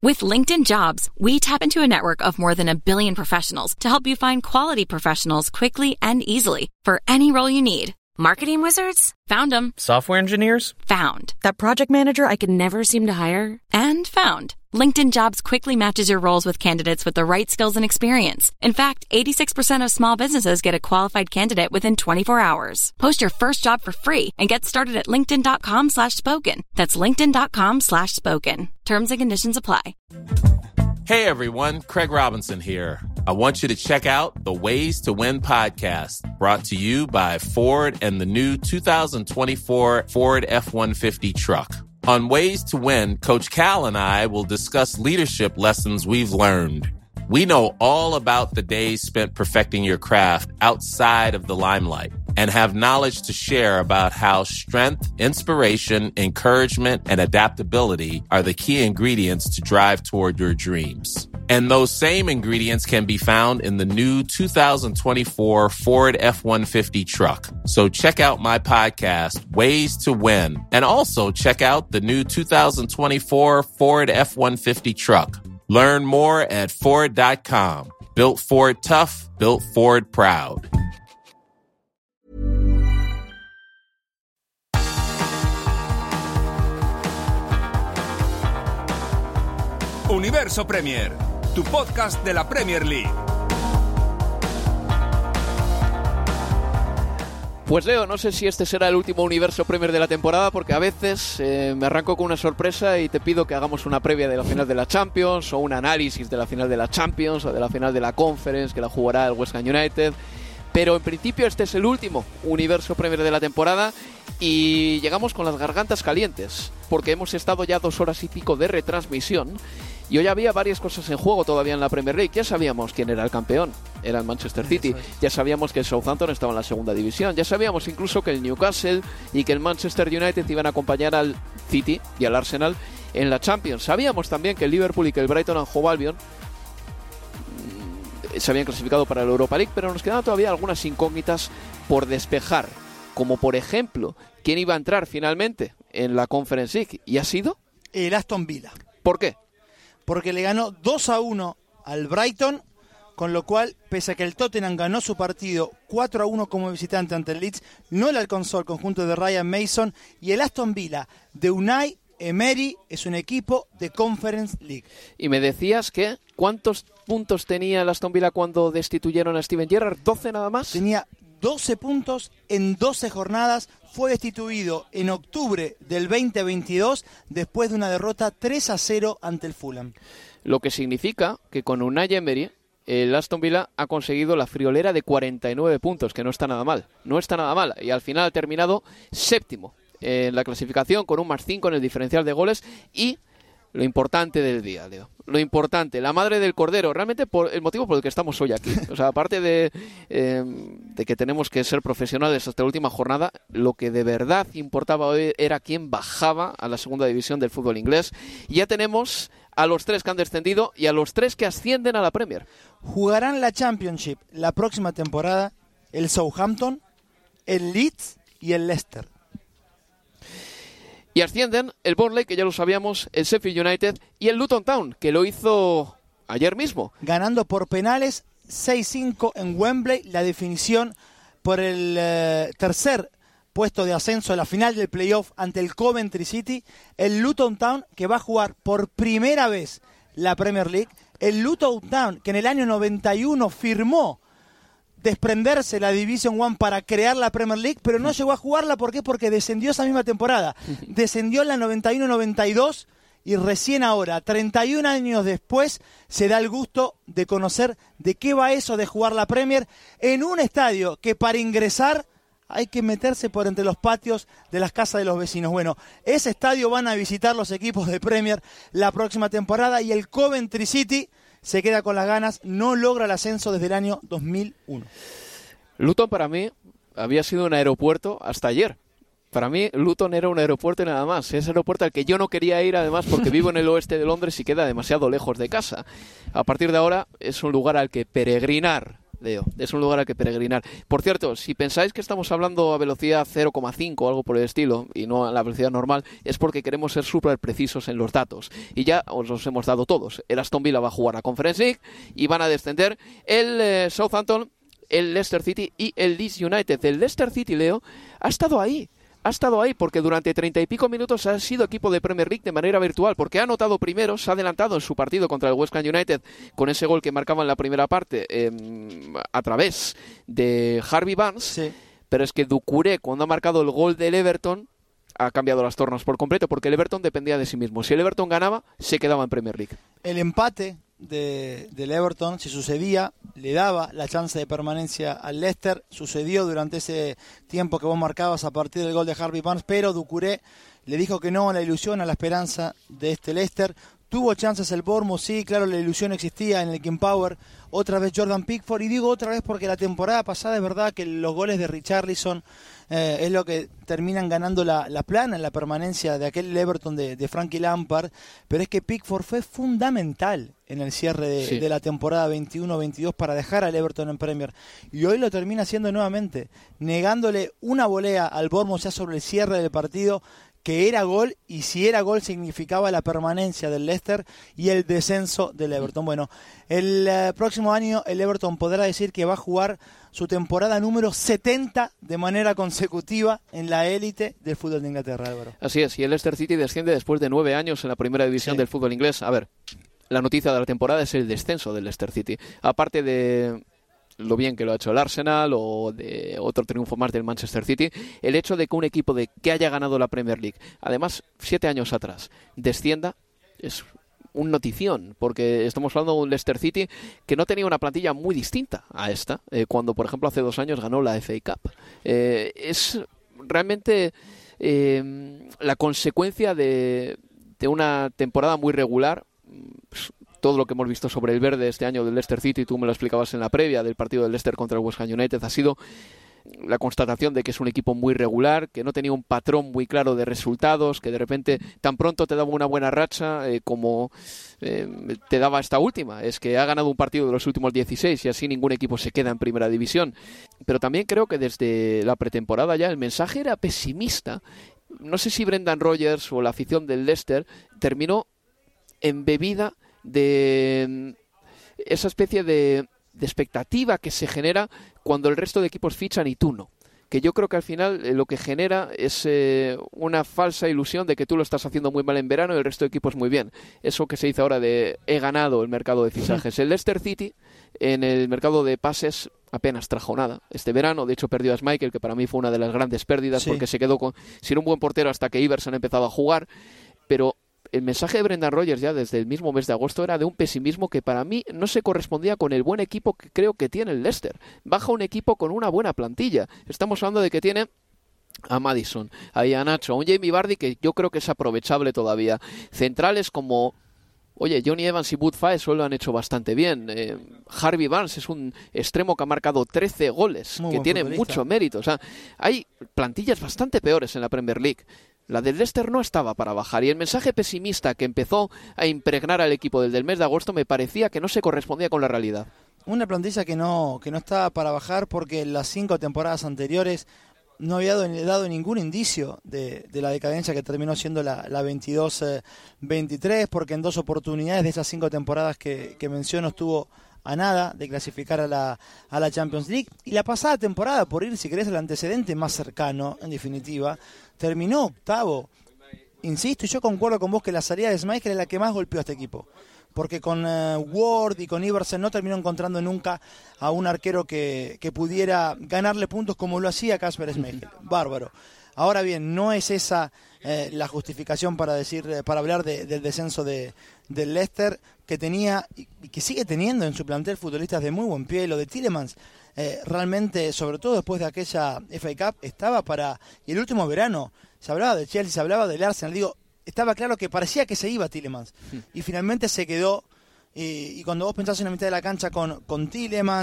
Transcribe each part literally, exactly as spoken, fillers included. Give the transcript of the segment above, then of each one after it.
With LinkedIn Jobs, we tap into a network of more than a billion professionals to help you find quality professionals quickly and easily for any role you need. Marketing wizards? Found them. Software engineers? Found. That project manager I could never seem to hire? And found. LinkedIn Jobs quickly matches your roles with candidates with the right skills and experience. In fact, eighty-six percent of small businesses get a qualified candidate within twenty-four hours. Post your first job for free and get started at linkedin.com slash spoken. That's linkedin.com slash spoken. Terms and conditions apply. Hey everyone, Craig Robinson here. I want you to check out the Ways to Win podcast, brought to you by Ford and the new two thousand twenty-four Ford F one fifty truck. On Ways to Win, Coach Cal and I will discuss leadership lessons we've learned. We know all about the days spent perfecting your craft outside of the limelight and have knowledge to share about how strength, inspiration, encouragement, and adaptability are the key ingredients to drive toward your dreams. And those same ingredients can be found in the new two thousand twenty-four Ford F one fifty truck. So check out my podcast, Ways to Win, and also check out the new two thousand twenty-four Ford F one fifty truck. Learn more at Ford dot com. Built Ford tough, built Ford proud. Universo Premier, tu podcast de la Premier League. Pues Leo, no sé si este será el último Universo Premier de la temporada, porque a veces eh, me arranco con una sorpresa y te pido que hagamos una previa de la final de la Champions, o un análisis de la final de la Champions, o de la final de la Conference, que la jugará el West Ham United. Pero en principio este es el último Universo Premier de la temporada y llegamos con las gargantas calientes, porque hemos estado ya dos horas y pico de retransmisión y hoy había varias cosas en juego todavía en la Premier League. Ya sabíamos quién era el campeón, era el Manchester City. Ya sabíamos que el Southampton estaba en la segunda división. Ya sabíamos incluso que el Newcastle y que el Manchester United iban a acompañar al City y al Arsenal en la Champions. Sabíamos también que el Liverpool y que el Brighton and Hove Albion se habían clasificado para la Europa League, pero nos quedaban todavía algunas incógnitas por despejar, como por ejemplo, ¿quién iba a entrar finalmente en la Conference League? ¿Y ha sido? El Aston Villa. ¿Por qué? Porque le ganó dos a uno al Brighton, con lo cual, pese a que el Tottenham ganó su partido cuatro a uno como visitante ante el Leeds, no le alcanzó el conjunto de Ryan Mason, y el Aston Villa de Unai Emery es un equipo de Conference League. Y me decías que, ¿cuántos puntos tenía el Aston Villa cuando destituyeron a Steven Gerrard? ¿doce nada más? Tenía doce puntos en doce jornadas. Fue destituido en octubre del veinte veintidós después de una derrota tres a cero ante el Fulham. Lo que significa que con Unai Emery el Aston Villa ha conseguido la friolera de cuarenta y nueve puntos, que no está nada mal, no está nada mal, y al final ha terminado séptimo en la clasificación con un más cinco en el diferencial de goles. Y lo importante del día, Leo, lo importante, la madre del cordero, realmente por el motivo por el que estamos hoy aquí. O sea, aparte de, eh, de que tenemos que ser profesionales hasta la última jornada, lo que de verdad importaba hoy era quién bajaba a la segunda división del fútbol inglés. Y ya tenemos a los tres que han descendido y a los tres que ascienden a la Premier. Jugarán la Championship la próxima temporada el Southampton, el Leeds y el Leicester. Y ascienden el Burnley, que ya lo sabíamos, el Sheffield United y el Luton Town, que lo hizo ayer mismo. Ganando por penales seis cinco en Wembley, la definición por el eh, tercer puesto de ascenso a la final del playoff ante el Coventry City. El Luton Town, que va a jugar por primera vez la Premier League. El Luton Town, que en el año noventa y uno firmó desprenderse la Division One para crear la Premier League, pero no llegó a jugarla. ¿Por qué? Porque descendió esa misma temporada. Descendió en la noventa y uno noventa y dos y recién ahora, treinta y un años después, se da el gusto de conocer de qué va eso de jugar la Premier en un estadio que para ingresar hay que meterse por entre los patios de las casas de los vecinos. Bueno, ese estadio van a visitar los equipos de Premier la próxima temporada, y el Coventry City se queda con las ganas, no logra el ascenso desde el año dos mil uno. Luton para mí había sido un aeropuerto hasta ayer. Para mí Luton era un aeropuerto y nada más. Es aeropuerto al que yo no quería ir, además, porque vivo en el oeste de Londres y queda demasiado lejos de casa. A partir de ahora es un lugar al que peregrinar Leo, es un lugar al que peregrinar. Por cierto, si pensáis que estamos hablando a velocidad cero coma cinco o algo por el estilo, y no a la velocidad normal, es porque queremos ser súper precisos en los datos. Y ya os los hemos dado todos. El Aston Villa va a jugar la Conference League y van a descender el eh, Southampton, el Leicester City y el Leeds United. El Leicester City, Leo, ha estado ahí. Ha estado ahí porque durante treinta y pico minutos ha sido equipo de Premier League de manera virtual, porque ha anotado primero, se ha adelantado en su partido contra el West Ham United con ese gol que marcaba en la primera parte eh, a través de Harvey Barnes, sí. Pero es que Doucouré, cuando ha marcado el gol del Everton, ha cambiado las tornas por completo, porque el Everton dependía de sí mismo. Si el Everton ganaba, se quedaba en Premier League. El empate de, del Everton, si sucedía, le daba la chance de permanencia al Leicester. Sucedió durante ese tiempo que vos marcabas a partir del gol de Harvey Barnes, pero Doucouré le dijo que no a la ilusión, a la esperanza de este Leicester. Tuvo chances el Bournemouth, sí, claro, la ilusión existía en el King Power. Otra vez Jordan Pickford, y digo otra vez porque la temporada pasada es verdad que los goles de Richarlison eh, es lo que terminan ganando la, la plana en la permanencia de aquel Everton de, de Frankie Lampard, pero es que Pickford fue fundamental en el cierre de, sí. de la temporada veintiuno veintidós para dejar al Everton en Premier, y hoy lo termina haciendo nuevamente, negándole una volea al Bournemouth ya sobre el cierre del partido, que era gol, y si era gol significaba la permanencia del Leicester y el descenso del Everton. Bueno, el uh, próximo año el Everton podrá decir que va a jugar su temporada número setenta de manera consecutiva en la élite del fútbol de Inglaterra, Álvaro. Así es, y el Leicester City desciende después de nueve años en la primera división sí. del fútbol inglés. A ver, la noticia de la temporada es el descenso del Leicester City. Aparte de lo bien que lo ha hecho el Arsenal o de otro triunfo más del Manchester City, el hecho de que un equipo de que haya ganado la Premier League, además siete años atrás, descienda, es un notición, porque estamos hablando de un Leicester City que no tenía una plantilla muy distinta a esta, eh, cuando por ejemplo hace dos años ganó la F A Cup. Eh, es realmente eh, la consecuencia de, de una temporada muy regular. Todo lo que hemos visto sobre el verde este año del Leicester City, tú me lo explicabas en la previa del partido del Leicester contra el West Ham United, ha sido la constatación de que es un equipo muy regular, que no tenía un patrón muy claro de resultados, que de repente tan pronto te daba una buena racha eh, como eh, te daba esta última. Es que ha ganado un partido de los últimos dieciséis y así ningún equipo se queda en primera división. Pero también creo que desde la pretemporada ya el mensaje era pesimista. No sé si Brendan Rodgers o la afición del Leicester terminó embebida de esa especie de, de expectativa que se genera cuando el resto de equipos fichan y tú no. Que yo creo que al final eh, lo que genera es eh, una falsa ilusión de que tú lo estás haciendo muy mal en verano y el resto de equipos muy bien. Eso que se dice ahora de he ganado el mercado de fichajes. El Leicester City en el mercado de pases apenas trajo nada este verano. De hecho perdió a Schmeichel, que para mí fue una de las grandes pérdidas, sí. porque se quedó con, sin un buen portero hasta que Iversen ha empezado a jugar. Pero el mensaje de Brendan Rodgers ya desde el mismo mes de agosto era de un pesimismo que para mí no se correspondía con el buen equipo que creo que tiene el Leicester. Baja un equipo con una buena plantilla. Estamos hablando de que tiene a Maddison, a Iheanacho, a un Jamie Vardy que yo creo que es aprovechable todavía. Centrales como, oye, Johnny Evans y Bud Faes lo han hecho bastante bien. Eh, Harvey Barnes es un extremo que ha marcado trece goles, Muy que tiene futbolista. mucho mérito. O sea, hay plantillas bastante peores en la Premier League. La del Leicester no estaba para bajar, y el mensaje pesimista que empezó a impregnar al equipo desde el mes de agosto me parecía que no se correspondía con la realidad. Una plantilla que no, que no estaba para bajar porque en las cinco temporadas anteriores no había dado, dado ningún indicio de, de la decadencia que terminó siendo la, la veintidós veintitrés, porque en dos oportunidades de esas cinco temporadas que, que menciono estuvo a nada de clasificar a la, a la Champions League. Y la pasada temporada, por ir, si querés, el antecedente más cercano, en definitiva, terminó octavo. Insisto, y yo concuerdo con vos que la salida de Schmeichel es la que más golpeó a este equipo. Porque con uh, Ward y con Iversen no terminó encontrando nunca a un arquero que, que pudiera ganarle puntos como lo hacía Kasper Schmeichel. Bárbaro. Ahora bien, no es esa eh, la justificación para decir, eh, para hablar de, del descenso de, del Leicester, que tenía y, y que sigue teniendo en su plantel futbolistas de muy buen pie. Lo de Tielemans, eh, realmente, sobre todo después de aquella F A Cup, estaba para... Y el último verano, se hablaba de Chelsea, se hablaba del Arsenal, digo, estaba claro que parecía que se iba Tielemans, y finalmente se quedó. Y, y cuando vos pensás en la mitad de la cancha con, con Tielemans,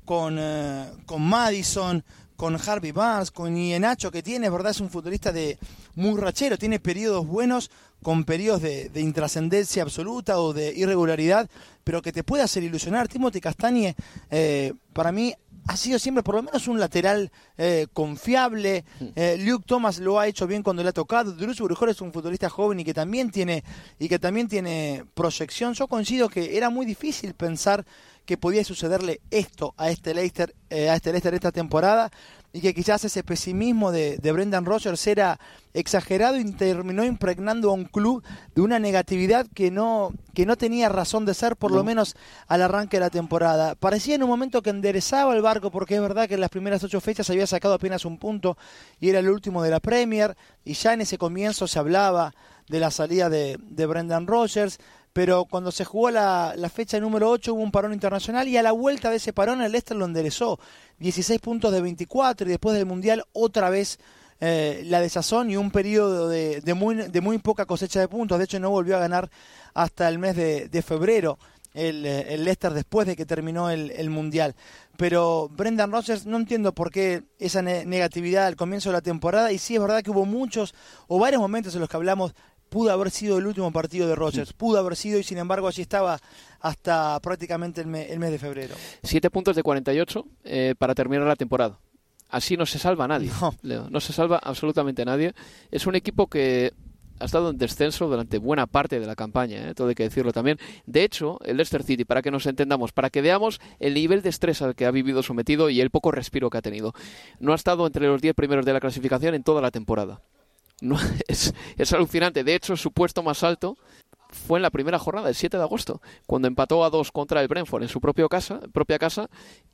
con, eh, con Madison, con Harvey Barnes, con Iheanacho, que tiene, verdad, es un futbolista de muy rachero, tiene periodos buenos con periodos de, de intrascendencia absoluta o de irregularidad, pero que te puede hacer ilusionar. Timothy Castagne, eh, para mí, ha sido siempre por lo menos un lateral eh, confiable. Eh, Luke Thomas lo ha hecho bien cuando le ha tocado. Drew Brujol es un futbolista joven y que también tiene y que también tiene proyección. Yo coincido que era muy difícil pensar que podía sucederle esto a este Leicester, eh, a este Leicester esta temporada, y que quizás ese pesimismo de, de Brendan Rodgers era exagerado y terminó impregnando a un club de una negatividad que no, que no tenía razón de ser, por no. lo menos al arranque de la temporada. Parecía en un momento que enderezaba el barco, porque es verdad que en las primeras ocho fechas había sacado apenas un punto y era el último de la Premier, y ya en ese comienzo se hablaba de la salida de, de Brendan Rodgers. Pero cuando se jugó la, la fecha número ocho hubo un parón internacional y a la vuelta de ese parón el Leicester lo enderezó. dieciséis puntos de veinticuatro y después del Mundial otra vez eh, la desazón y un periodo de, de, muy, de muy poca cosecha de puntos. De hecho no volvió a ganar hasta el mes de, de febrero el, el Leicester después de que terminó el, el Mundial. Pero Brendan Rodgers, no entiendo por qué esa ne- negatividad al comienzo de la temporada, y sí es verdad que hubo muchos o varios momentos en los que hablamos pudo haber sido el último partido de Rodgers, sí. pudo haber sido, y sin embargo allí estaba hasta prácticamente el, me, el mes de febrero. Siete puntos de cuarenta y ocho eh, para terminar la temporada. Así no se salva nadie, no. Leo, no se salva absolutamente nadie. Es un equipo que ha estado en descenso durante buena parte de la campaña, ¿eh? Todo hay que decirlo también. De hecho, el Leicester City, para que nos entendamos, para que veamos el nivel de estrés al que ha vivido sometido y el poco respiro que ha tenido, no ha estado entre los diez primeros de la clasificación en toda la temporada. No, es, es alucinante. De hecho, su puesto más alto fue en la primera jornada, el siete de agosto, cuando empató a dos contra el Brentford en su propio casa, propia casa,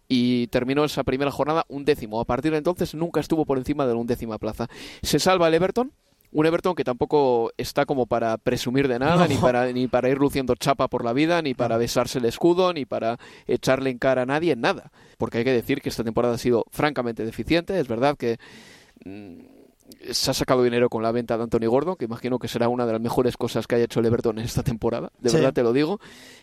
y terminó esa primera jornada un décimo. A partir de entonces nunca estuvo por encima de la undécima plaza. Se salva el Everton, un Everton que tampoco está como para presumir de nada, no. ni para ni para ir luciendo chapa por la vida, ni para besarse el escudo, ni para echarle en cara a nadie, nada. Porque hay que decir que esta temporada ha sido francamente deficiente. Es verdad que Mmm, se ha sacado dinero con la venta de Anthony Gordon, que imagino que será una de las mejores cosas que haya hecho el Everton en esta temporada, de sí. verdad te lo digo,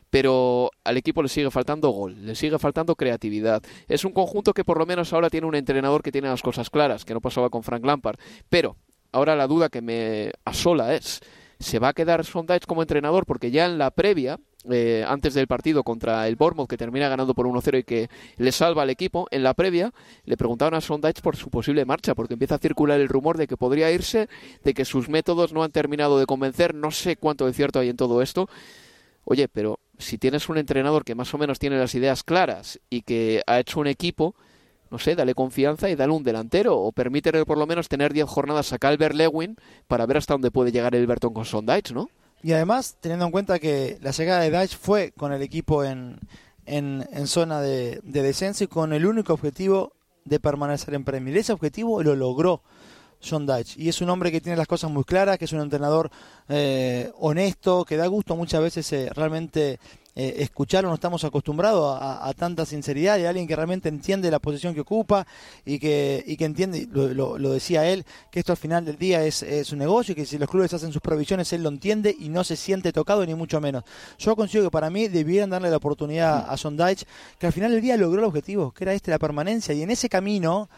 pero al equipo le sigue faltando gol, le sigue faltando creatividad. Es un conjunto que por lo menos ahora tiene un entrenador que tiene las cosas claras, que no pasaba con Frank Lampard, pero ahora la duda que me asola es, ¿se va a quedar Sondage como entrenador? Porque ya en la previa, eh, antes del partido contra el Bournemouth, que termina ganando por uno cero y que le salva al equipo, en la previa le preguntaban a Sondage por su posible marcha, porque empieza a circular el rumor de que podría irse, de que sus métodos no han terminado de convencer. No sé cuánto de cierto hay en todo esto. Oye, pero si tienes un entrenador que más o menos tiene las ideas claras y que ha hecho un equipo, no sé, dale confianza y dale un delantero, o permítele por lo menos tener diez jornadas a Calvert-Lewin para ver hasta dónde puede llegar el Everton con Sondage, ¿no? Y además, teniendo en cuenta que la llegada de Dyche fue con el equipo en, en, en zona de, de descenso y con el único objetivo de permanecer en Premier. Ese objetivo lo logró John Dyche, y es un hombre que tiene las cosas muy claras, que es un entrenador eh, honesto, que da gusto muchas veces eh, realmente eh, escucharlo. No estamos acostumbrados a, a tanta sinceridad, de alguien que realmente entiende la posición que ocupa y que, y que entiende, lo, lo, lo decía él, que esto al final del día es, es un negocio, y que si los clubes hacen sus provisiones él lo entiende y no se siente tocado ni mucho menos. Yo considero que para mí debieran darle la oportunidad a John Dyche, que al final del día logró el objetivo, que era este, la permanencia, y en ese camino,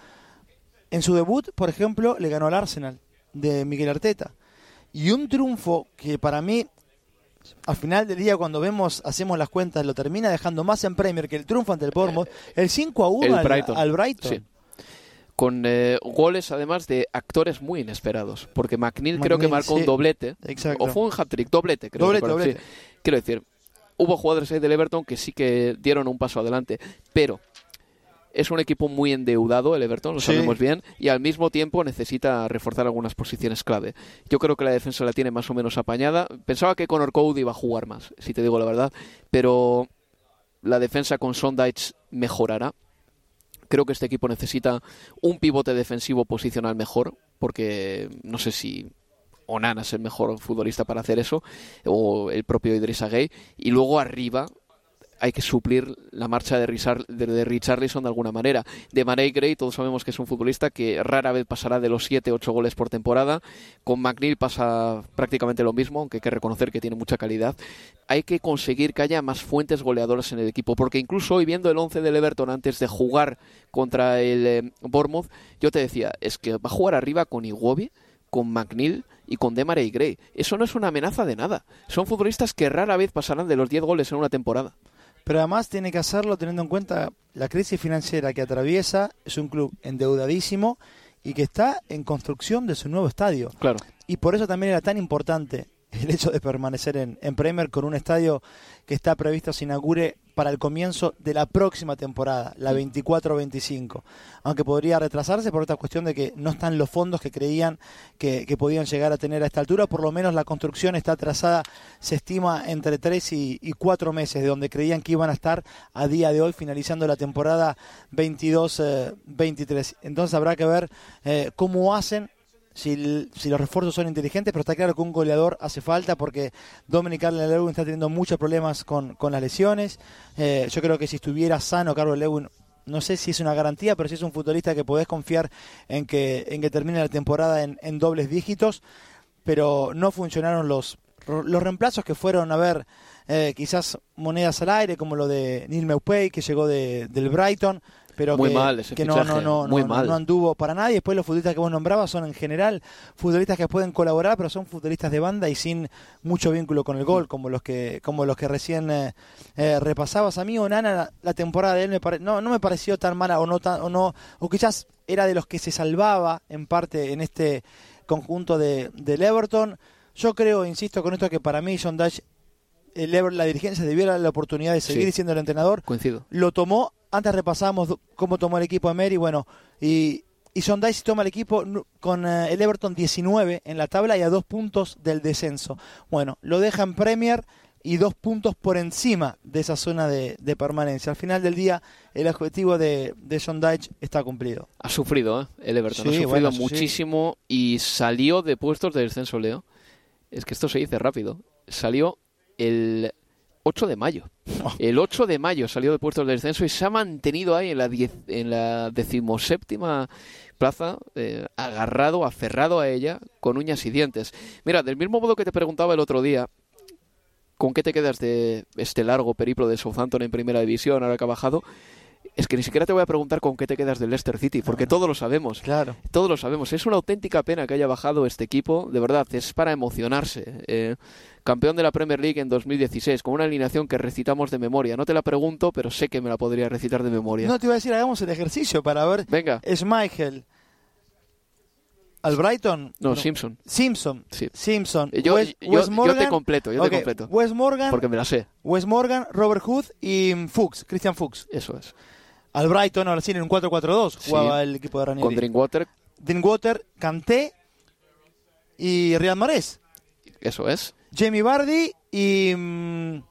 en su debut, por ejemplo, le ganó al Arsenal de Mikel Arteta, y un triunfo que para mí, al final del día, cuando vemos, hacemos las cuentas, lo termina dejando más en Premier que el triunfo ante el Bournemouth, el cinco a uno al Brighton, al Brighton. Sí. Con eh, goles además de actores muy inesperados, porque McNeil, creo que marcó sí. un doblete, Exacto. o fue un hat-trick, doblete creo doblete, que doblete. Sí. Quiero decir, hubo jugadores ahí del Everton que sí que dieron un paso adelante, pero es un equipo muy endeudado el Everton, lo sí. sabemos bien, y al mismo tiempo necesita reforzar algunas posiciones clave. Yo creo que la defensa la tiene más o menos apañada. Pensaba que Connor Cody iba a jugar más, si te digo la verdad, pero la defensa con Sondage mejorará. Creo que este equipo necesita un pivote defensivo posicional mejor, porque no sé si Onana es el mejor futbolista para hacer eso, o el propio Idrissa Gueye, y luego arriba hay que suplir la marcha de, Richar, de, de Richarlison de alguna manera. De Demarai Gray, todos sabemos que es un futbolista que rara vez pasará de los siete ocho goles por temporada. Con McNeil pasa prácticamente lo mismo, aunque hay que reconocer que tiene mucha calidad. Hay que conseguir que haya más fuentes goleadoras en el equipo, porque incluso hoy viendo el once del Everton antes de jugar contra el eh, Bournemouth, yo te decía, es que va a jugar arriba con Iwobi, con McNeil y con Demarai Gray. Eso no es una amenaza de nada. Son futbolistas que rara vez pasarán de los diez goles en una temporada. Pero además tiene que hacerlo teniendo en cuenta la crisis financiera que atraviesa. Es un club endeudadísimo y que está en construcción de su nuevo estadio. Claro. Y por eso también era tan importante el hecho de permanecer en, en Premier con un estadio que está previsto se inaugure para el comienzo de la próxima temporada, la veinticuatro veinticinco. Aunque podría retrasarse por esta cuestión de que no están los fondos que creían que, que podían llegar a tener a esta altura. Por lo menos la construcción está trazada, se estima, entre tres y, y cuatro meses, de donde creían que iban a estar a día de hoy, finalizando la temporada veintidós veintitrés. Entonces habrá que ver eh, cómo hacen. Si, si los refuerzos son inteligentes, pero está claro que un goleador hace falta porque Dominic Calvert-Lewin está teniendo muchos problemas con, con las lesiones. Eh, yo creo que si estuviera sano Calvert-Lewin, no sé si es una garantía, pero sí es un futbolista que podés confiar en que, en que termine la temporada en, en dobles dígitos, pero no funcionaron los, los reemplazos que fueron a ver eh, quizás monedas al aire, como lo de Neil Maupay, que llegó de, del Brighton, pero muy que, mal ese que no, fichaje, no, no, muy no, mal. no anduvo para nadie. Después los futbolistas que vos nombrabas son en general futbolistas que pueden colaborar, pero son futbolistas de banda y sin mucho vínculo con el gol, como los que como los que recién eh, eh, repasabas. A mí Onana, la, la temporada de él me pare, no, no me pareció tan mala, o no tan, o no, o quizás era de los que se salvaba en parte en este conjunto de del Everton. Yo creo, insisto con esto, que para mí John Dyche, el Ever, la dirigencia debiera dar la oportunidad de seguir sí, siendo el entrenador. Coincido. Lo tomó. Antes repasábamos cómo tomó el equipo de Emery, bueno, y, y John Dyche toma el equipo con uh, el Everton diecinueve en la tabla y a dos puntos del descenso. Bueno, lo deja en Premier y dos puntos por encima de esa zona de, de permanencia. Al final del día, el objetivo de, de John Dyche está cumplido. Ha sufrido, ¿eh? El Everton, Sí, ha sufrido bueno, muchísimo sí. Y salió de puestos de descenso, Leo. Es que esto se dice rápido. Salió el ocho de mayo. El ocho de mayo salió de puestos de descenso y se ha mantenido ahí en la, diez, en la decimoséptima plaza, eh, agarrado, aferrado a ella, con uñas y dientes. Mira, del mismo modo que te preguntaba el otro día, ¿con qué te quedas de este largo periplo de Southampton en primera división, ahora que ha bajado? Es que ni siquiera te voy a preguntar con qué te quedas del Leicester City, porque todos lo sabemos. Claro. Todos lo sabemos. Es una auténtica pena que haya bajado este equipo, de verdad, es para emocionarse. Eh, campeón de la Premier League en dos mil dieciséis, con una alineación que recitamos de memoria. No te la pregunto, pero sé que me la podría recitar de memoria. No, te iba a decir, hagamos el ejercicio para ver. Venga. Schmeichel, al Brighton. No, bueno, Simpson. Simpson. Sí. Simpson. Yo, Wes, yo, Wes yo Morgan, te completo, yo okay, te completo. Wes Morgan. Porque me la sé. Wes Morgan, Robert Hood y Fuchs, Christian Fuchs. Eso es. Al Brighton, ahora sí, en un cuatro cuatro dos jugaba sí. el equipo de Ranieri. Con Drinkwater. Drinkwater, Kanté y Riyad Mahrez. Eso es. Jamie Vardy y... Mmm,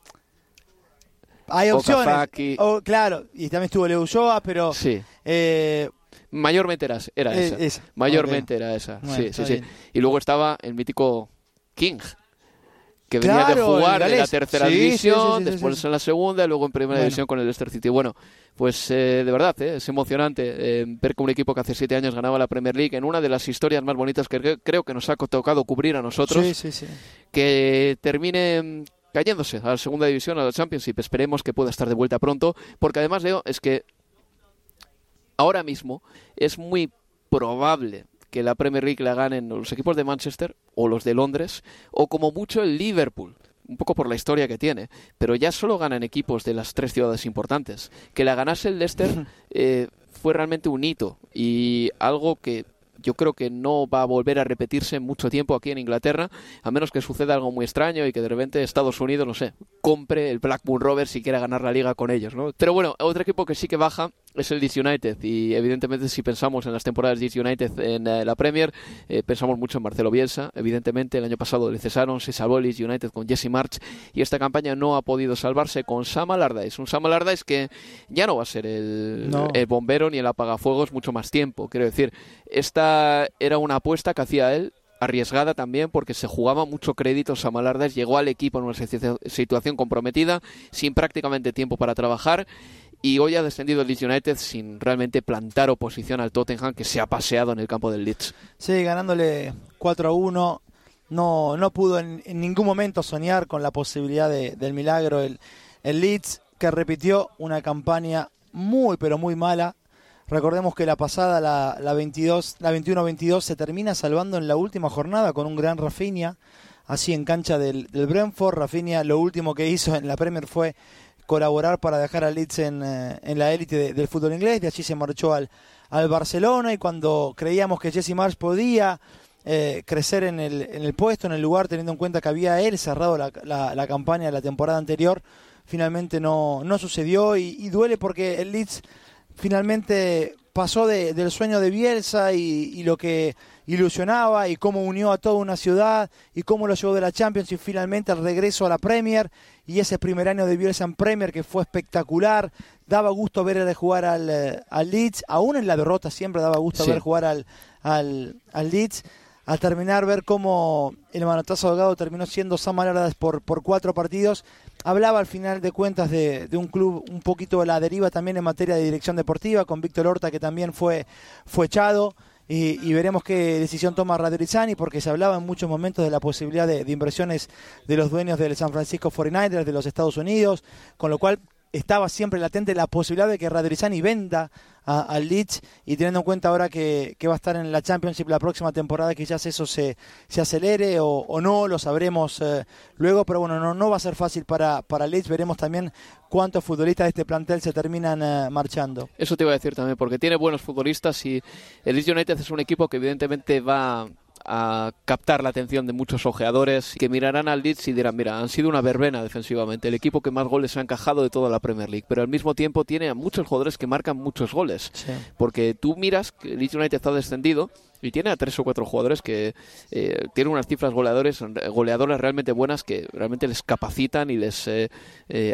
hay opciones. Oh, claro, y también estuvo Leo Ulloa, pero... Sí. Eh, Mayormente era, era eh, esa. esa. Mayormente Okay. era esa. Bueno, sí, sí, sí. bien. Y luego estaba el mítico King, que Claro, venía de jugar el en la galés. tercera Sí, división, sí, sí, sí, después sí, sí. en la segunda y luego en primera Bueno. división con el Leicester City. Bueno, pues eh, de verdad, eh, es emocionante eh, ver que un equipo que hace siete años ganaba la Premier League en una de las historias más bonitas que cre- creo que nos ha tocado cubrir a nosotros, Sí, sí, sí. que termine mm, cayéndose a la segunda división, a la Championship. Esperemos que pueda estar de vuelta pronto, porque además, Leo, es que ahora mismo es muy probable que la Premier League la ganen los equipos de Manchester o los de Londres, o como mucho el Liverpool, un poco por la historia que tiene, pero ya solo ganan equipos de las tres ciudades importantes. Que la ganase el Leicester eh, fue realmente un hito y algo que yo creo que no va a volver a repetirse mucho tiempo aquí en Inglaterra, a menos que suceda algo muy extraño y que de repente Estados Unidos, no sé, compre el Blackburn Rovers y quiera ganar la liga con ellos, ¿no? Pero bueno, otro equipo que sí que baja es el Leeds United, y evidentemente si pensamos en las temporadas de Leeds United en eh, la Premier, eh, pensamos mucho en Marcelo Bielsa. Evidentemente el año pasado le cesaron, se salvó el Leeds United con Jesse Marsch, y esta campaña no ha podido salvarse con Sam Allardyce, un Sam Allardyce que ya no va a ser el, No. el bombero ni el apagafuegos mucho más tiempo. Quiero decir, esta era una apuesta que hacía él arriesgada también, porque se jugaba mucho crédito. Sam Allardyce llegó al equipo en una situación comprometida, sin prácticamente tiempo para trabajar, y hoy ha descendido el Leeds United sin realmente plantar oposición al Tottenham, que se ha paseado en el campo del Leeds. Sí, ganándole cuatro a uno, no, no pudo en, en ningún momento soñar con la posibilidad de, del milagro. El, el Leeds, que repitió una campaña muy pero muy mala. Recordemos que la pasada, la, la, veintidós, la veintiuno veintidós, se termina salvando en la última jornada con un gran Rafinha, así en cancha del, del Brentford. Rafinha lo último que hizo en la Premier fue colaborar para dejar a Leeds en, eh, en la élite de, del fútbol inglés. De allí se marchó al, al Barcelona, y cuando creíamos que Jesse Marsch podía eh, crecer en el, en el puesto, en el lugar, teniendo en cuenta que había él cerrado la, la, la campaña de la temporada anterior, finalmente no, no sucedió, y, y duele porque el Leeds finalmente pasó de, del sueño de Bielsa y, y lo que ilusionaba, y cómo unió a toda una ciudad, y cómo lo llevó de la Champions y finalmente al regreso a la Premier, y ese primer año de Bielsa en Premier que fue espectacular. Daba gusto ver jugar al, al Leeds, aún en la derrota siempre daba gusto sí. ver jugar al, al, al Leeds. Al terminar, ver cómo el manotazo ahogado terminó siendo Sam Allardyce por, por cuatro partidos. Hablaba al final de cuentas de, de un club un poquito a la deriva también en materia de dirección deportiva, con Víctor Horta, que también fue, fue echado, y, y veremos qué decisión toma Radrizzani, porque se hablaba en muchos momentos de la posibilidad de, de inversiones de los dueños del San Francisco cuarenta y nueve ers de los Estados Unidos, con lo cual estaba siempre latente la posibilidad de que Radrizzani venda a, al Leeds, y teniendo en cuenta ahora que, que va a estar en la Championship la próxima temporada, quizás eso se, se acelere o, o no, lo sabremos eh, luego, pero bueno, no, no va a ser fácil para, para Leeds. Veremos también cuántos futbolistas de este plantel se terminan eh, marchando. Eso te iba a decir también, porque tiene buenos futbolistas, y el Leeds United es un equipo que evidentemente va a captar la atención de muchos ojeadores, que mirarán al Leeds y dirán, mira, han sido una verbena defensivamente, el equipo que más goles ha encajado de toda la Premier League, pero al mismo tiempo tiene a muchos jugadores que marcan muchos goles, sí. porque tú miras que el Leeds United está descendido y tiene a tres o cuatro jugadores que eh, tienen unas cifras goleadores, goleadoras realmente buenas, que realmente les capacitan y les eh, eh,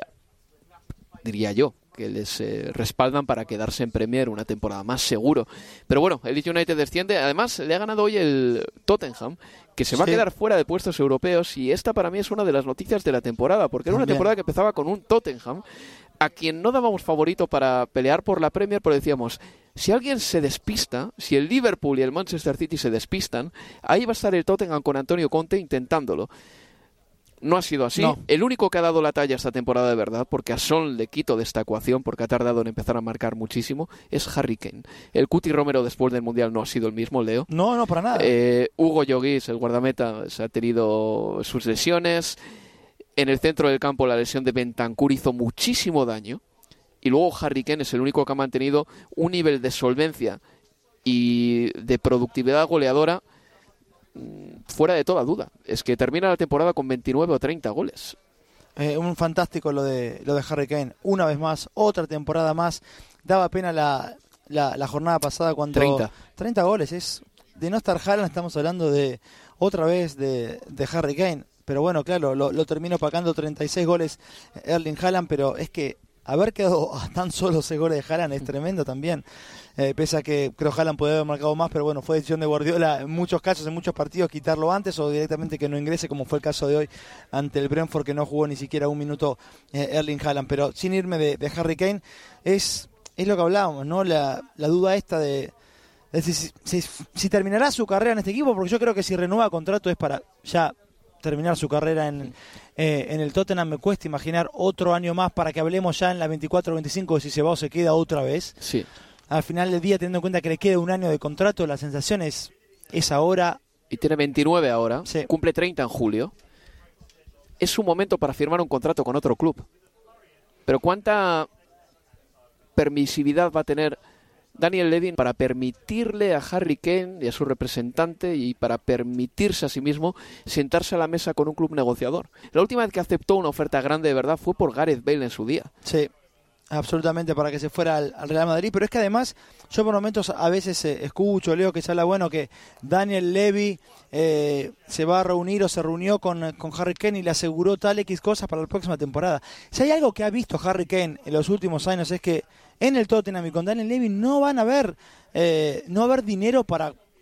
diría yo que les eh, respaldan para quedarse en Premier una temporada más seguro. Pero bueno, el Leeds United desciende. Además, le ha ganado hoy el Tottenham, que se va sí. a quedar fuera de puestos europeos, y esta para mí es una de las noticias de la temporada, porque era una También. temporada que empezaba con un Tottenham a quien no dábamos favorito para pelear por la Premier, pero decíamos, si alguien se despista, si el Liverpool y el Manchester City se despistan, ahí va a estar el Tottenham con Antonio Conte intentándolo. No ha sido así. No. El único que ha dado la talla esta temporada de verdad, porque a Son le quito de esta ecuación, porque ha tardado en empezar a marcar muchísimo, es Harry Kane. El Cuti Romero después del Mundial no ha sido el mismo, Leo. No, no, para nada. Eh, Hugo Lloris, el guardameta, se ha tenido sus lesiones. En el centro del campo la lesión de Bentancur hizo muchísimo daño. Y luego Harry Kane es el único que ha mantenido un nivel de solvencia y de productividad goleadora fuera de toda duda. Es que termina la temporada con veintinueve o treinta goles. Eh, un fantástico lo de lo de Harry Kane. Una vez más, otra temporada más. Daba pena la, la, la jornada pasada cuando... treinta. treinta goles. Es de no estar Haaland, estamos hablando de otra vez de, de Harry Kane. Pero bueno, claro, lo, lo terminó pagando treinta y seis goles Erling Haaland, pero es que haber quedado a tan solo seis goles de Haaland es tremendo también. Eh, pese a que creo Haaland podría haber marcado más, pero bueno, fue decisión de Guardiola en muchos casos, en muchos partidos, quitarlo antes o directamente que no ingrese, como fue el caso de hoy ante el Brentford, que no jugó ni siquiera un minuto eh, Erling Haaland. Pero sin irme de, de Harry Kane, es, es lo que hablábamos, ¿no? La, la duda esta de, de si, si, si terminará su carrera en este equipo, porque yo creo que si renueva contrato es para ya terminar su carrera en, eh, en el Tottenham. Me cuesta imaginar otro año más para que hablemos ya en la veinticuatro veinticinco de si se va o se queda otra vez. Sí. Al final del día, teniendo en cuenta que le queda un año de contrato, la sensación es, es ahora. Y tiene veintinueve ahora, sí. Cumple treinta en julio. Es un momento para firmar un contrato con otro club. Pero ¿cuánta permisividad va a tener Daniel Levy para permitirle a Harry Kane y a su representante, y para permitirse a sí mismo sentarse a la mesa con un club negociador? La última vez que aceptó una oferta grande de verdad fue por Gareth Bale en su día. Sí. Absolutamente, para que se fuera al, al Real Madrid. Pero es que además yo por momentos a veces eh, escucho, leo que se habla, bueno, que Daniel Levy eh, se va a reunir o se reunió con, con Harry Kane y le aseguró tal X cosas para la próxima temporada. Si hay algo que ha visto Harry Kane en los últimos años es que en el Tottenham y con Daniel Levy no van a haber eh, no va a haber dinero para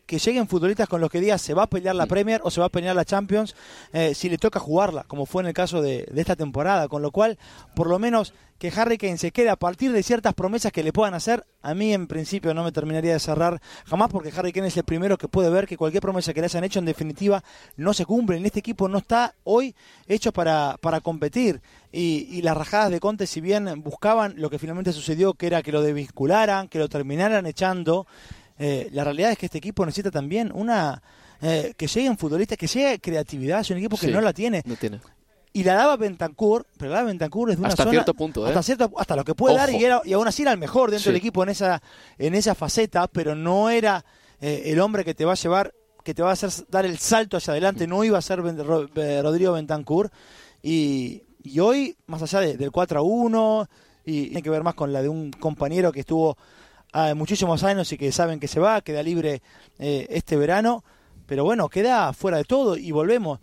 que lleguen futbolistas con los que digas se va a pelear la Premier o se va a pelear la Champions eh, si le toca jugarla, como fue en el caso de, de esta temporada, con lo cual, por lo menos que Harry Kane se quede a partir de ciertas promesas que le puedan hacer, a mí en principio no me terminaría de cerrar jamás, porque Harry Kane es el primero que puede ver que cualquier promesa que le hayan hecho en definitiva no se cumple. En este equipo no está hoy hecho para, para competir, y, y las rajadas de Conte, si bien buscaban lo que finalmente sucedió, que era que lo desvincularan, que lo terminaran echando, eh, la realidad es que este equipo necesita también una eh, que lleguen futbolistas, que llegue creatividad. Es un equipo que sí, no la tiene. No tiene. Y la daba Bentancur, pero la daba Bentancur desde una hasta zona... cierto punto, ¿eh? Hasta, cierto, hasta lo que puede Ojo. dar, y, era, y aún así era el mejor dentro Sí. del equipo en esa, en esa faceta, pero no era eh, el hombre que te va a llevar, que te va a hacer dar el salto hacia adelante, no iba a ser Ben, Ro, Rodrigo Bentancur. Y, y hoy, más allá de, del cuatro a uno, y tiene que ver más con la de un compañero que estuvo ah, muchísimos años y que saben que se va, queda libre eh, este verano, pero bueno, queda fuera de todo y volvemos.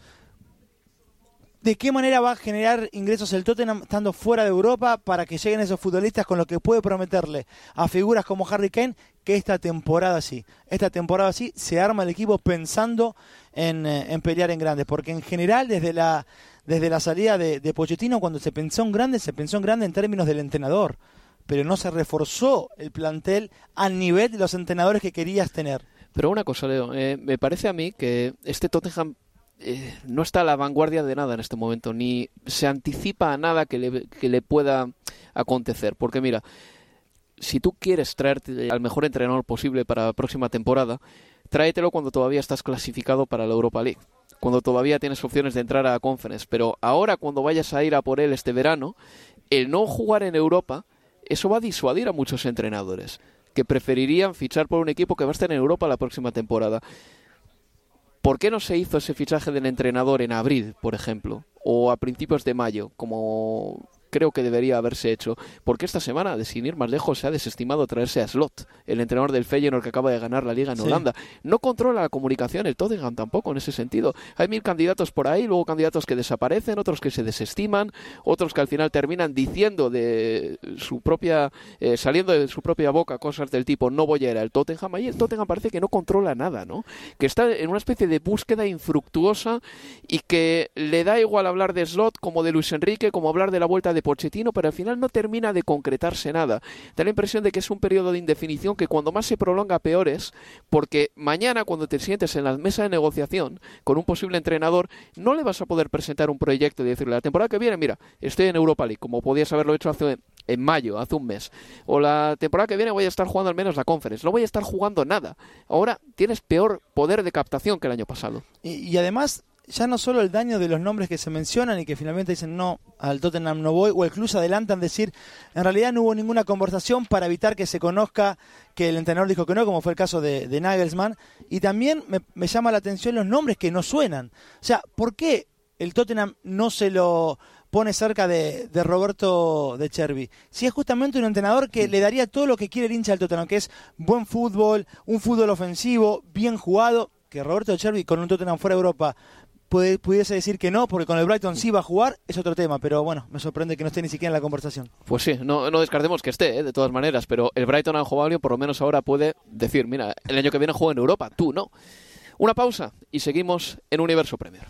¿De qué manera va a generar ingresos el Tottenham estando fuera de Europa para que lleguen esos futbolistas con lo que puede prometerle a figuras como Harry Kane? Que esta temporada sí, esta temporada sí se arma el equipo pensando en, en pelear en grandes, porque en general desde la desde la salida de, de Pochettino, cuando se pensó en grande, se pensó en grande en términos del entrenador, pero no se reforzó el plantel al nivel de los entrenadores que querías tener. Pero una cosa, Leo, eh, me parece a mí que este Tottenham Eh, no está a la vanguardia de nada en este momento, ni se anticipa a nada que le, que le pueda acontecer, porque mira, si tú quieres traerte al mejor entrenador posible para la próxima temporada, tráetelo cuando todavía estás clasificado para la Europa League, cuando todavía tienes opciones de entrar a la Conference, pero ahora cuando vayas a ir a por él este verano, el no jugar en Europa, eso va a disuadir a muchos entrenadores que preferirían fichar por un equipo que va a estar en Europa la próxima temporada. ¿Por qué no se hizo ese fichaje del entrenador en abril, por ejemplo? O a principios de mayo, como creo que debería haberse hecho? Porque esta semana, de sin ir más lejos, se ha desestimado traerse a Slot, el entrenador del Feyenoord que acaba de ganar la Liga en sí. Holanda. No controla la comunicación el Tottenham tampoco en ese sentido. Hay mil candidatos por ahí, luego candidatos que desaparecen, otros que se desestiman, otros que al final terminan diciendo de su propia, eh, saliendo de su propia boca cosas del tipo no voy a ir al Tottenham. Ahí el Tottenham parece que no controla nada, ¿no? Que está en una especie de búsqueda infructuosa y que le da igual hablar de Slot como de Luis Enrique, como hablar de la vuelta de Pochettino, pero al final no termina de concretarse nada. Da la impresión de que es un periodo de indefinición que cuando más se prolonga peor es, porque mañana cuando te sientes en la mesa de negociación con un posible entrenador, no le vas a poder presentar un proyecto y decirle la temporada que viene, mira, estoy en Europa League, como podías haberlo hecho hace en mayo, hace un mes, o la temporada que viene voy a estar jugando al menos la Conference, no voy a estar jugando nada. Ahora tienes peor poder de captación que el año pasado. Y, y además, ya no solo el daño de los nombres que se mencionan y que finalmente dicen no, al Tottenham no voy, o incluso adelantan decir, en realidad no hubo ninguna conversación para evitar que se conozca que el entrenador dijo que no, como fue el caso de, de Nagelsmann, y también me, me llama la atención los nombres que no suenan. O sea, ¿por qué el Tottenham no se lo pone cerca de, de Roberto De Zerbi? Si es justamente un entrenador que le daría todo lo que quiere el hincha del Tottenham, que es buen fútbol, un fútbol ofensivo, bien jugado, que Roberto De Zerbi con un Tottenham fuera de Europa pudiese decir que no, porque con el Brighton sí va a jugar, es otro tema, pero bueno, me sorprende que no esté ni siquiera en la conversación. Pues sí, no, no descartemos que esté, ¿eh? De todas maneras, pero el Brighton and Hove Albion por lo menos ahora puede decir, mira, el año que viene juego en Europa, tú no. Una pausa y seguimos en Universo Premier.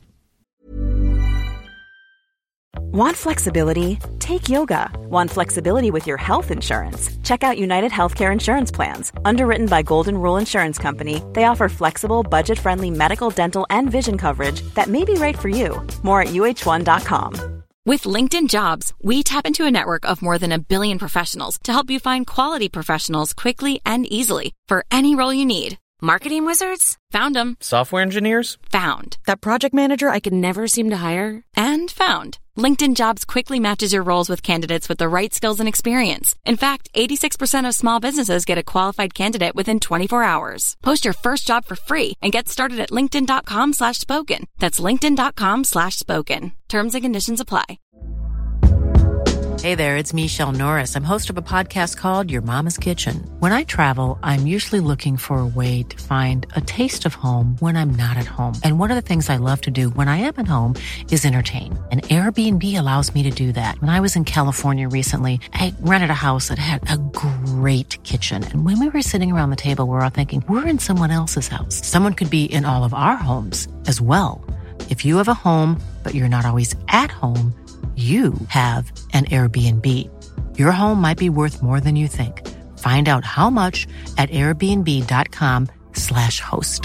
Want flexibility? Take yoga. Want flexibility with your health insurance? Check out United Healthcare Insurance Plans. Underwritten by Golden Rule Insurance Company, they offer flexible, budget-friendly medical, dental, and vision coverage that may be right for you. More at U H one dot com. With LinkedIn Jobs, we tap into a network of more than a billion professionals to help you find quality professionals quickly and easily for any role you need. Marketing wizards? Found them. Software engineers? Found. That project manager I could never seem to hire? And found. LinkedIn Jobs quickly matches your roles with candidates with the right skills and experience. In fact, eighty-six percent of small businesses get a qualified candidate within twenty-four hours. Post your first job for free and get started at linkedin.com slash spoken. That's linkedin.com slash spoken. Terms and conditions apply. Hey there, it's Michelle Norris. I'm host of a podcast called Your Mama's Kitchen. When I travel, I'm usually looking for a way to find a taste of home when I'm not at home. And one of the things I love to do when I am at home is entertain. And Airbnb allows me to do that. When I was in California recently, I rented a house that had a great kitchen. And when we were sitting around the table, we were all thinking, we're in someone else's house. Someone could be in all of our homes as well. If you have a home, but you're not always at home, you have an Airbnb. Your home might be worth more than you think. Find out how much at airbnb.com slash host.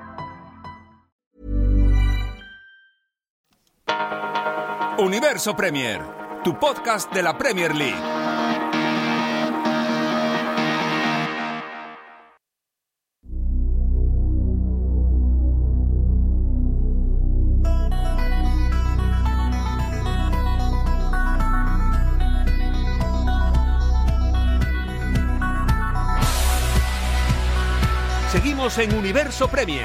Universo Premier, tu podcast de la Premier League. Seguimos en Universo Premier.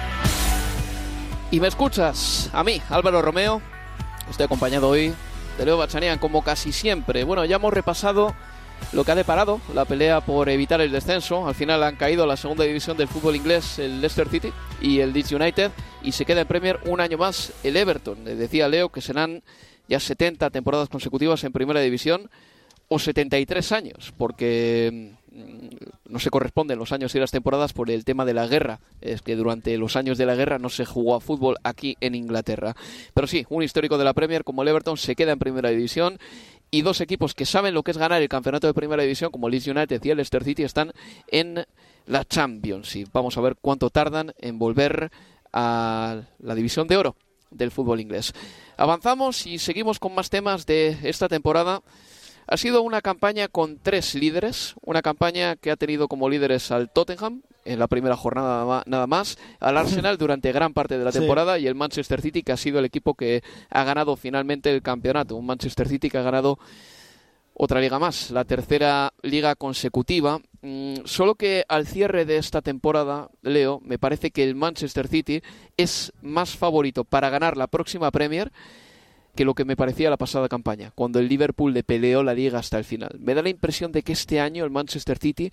Y me escuchas, a mí, Álvaro Romeo. Estoy acompañado hoy de Leo Bachanian, como casi siempre. Bueno, ya hemos repasado lo que ha deparado la pelea por evitar el descenso. Al final han caído a la segunda división del fútbol inglés el Leicester City y el Leeds United, y se queda en Premier un año más el Everton. Le decía Leo que serán ya setenta temporadas consecutivas en primera división, o setenta y tres años, porque no se corresponden los años y las temporadas por el tema de la guerra. Es que durante los años de la guerra no se jugó a fútbol aquí en Inglaterra. Pero sí, un histórico de la Premier como el Everton se queda en primera división, y dos equipos que saben lo que es ganar el campeonato de primera división, como el Leeds United y el Leicester City, están en la Championship. Vamos a ver cuánto tardan en volver a la división de oro del fútbol inglés. Avanzamos y seguimos con más temas de esta temporada. Ha sido una campaña con tres líderes, una campaña que ha tenido como líderes al Tottenham en la primera jornada nada más, al Arsenal durante gran parte de la temporada, sí, y el Manchester City, que ha sido el equipo que ha ganado finalmente el campeonato. Un Manchester City que ha ganado otra liga más, la tercera liga consecutiva. Mm, solo que al cierre de esta temporada, Leo, me parece que el Manchester City es más favorito para ganar la próxima Premier que lo que me parecía la pasada campaña, cuando el Liverpool le peleó la liga hasta el final. Me da la impresión de que este año el Manchester City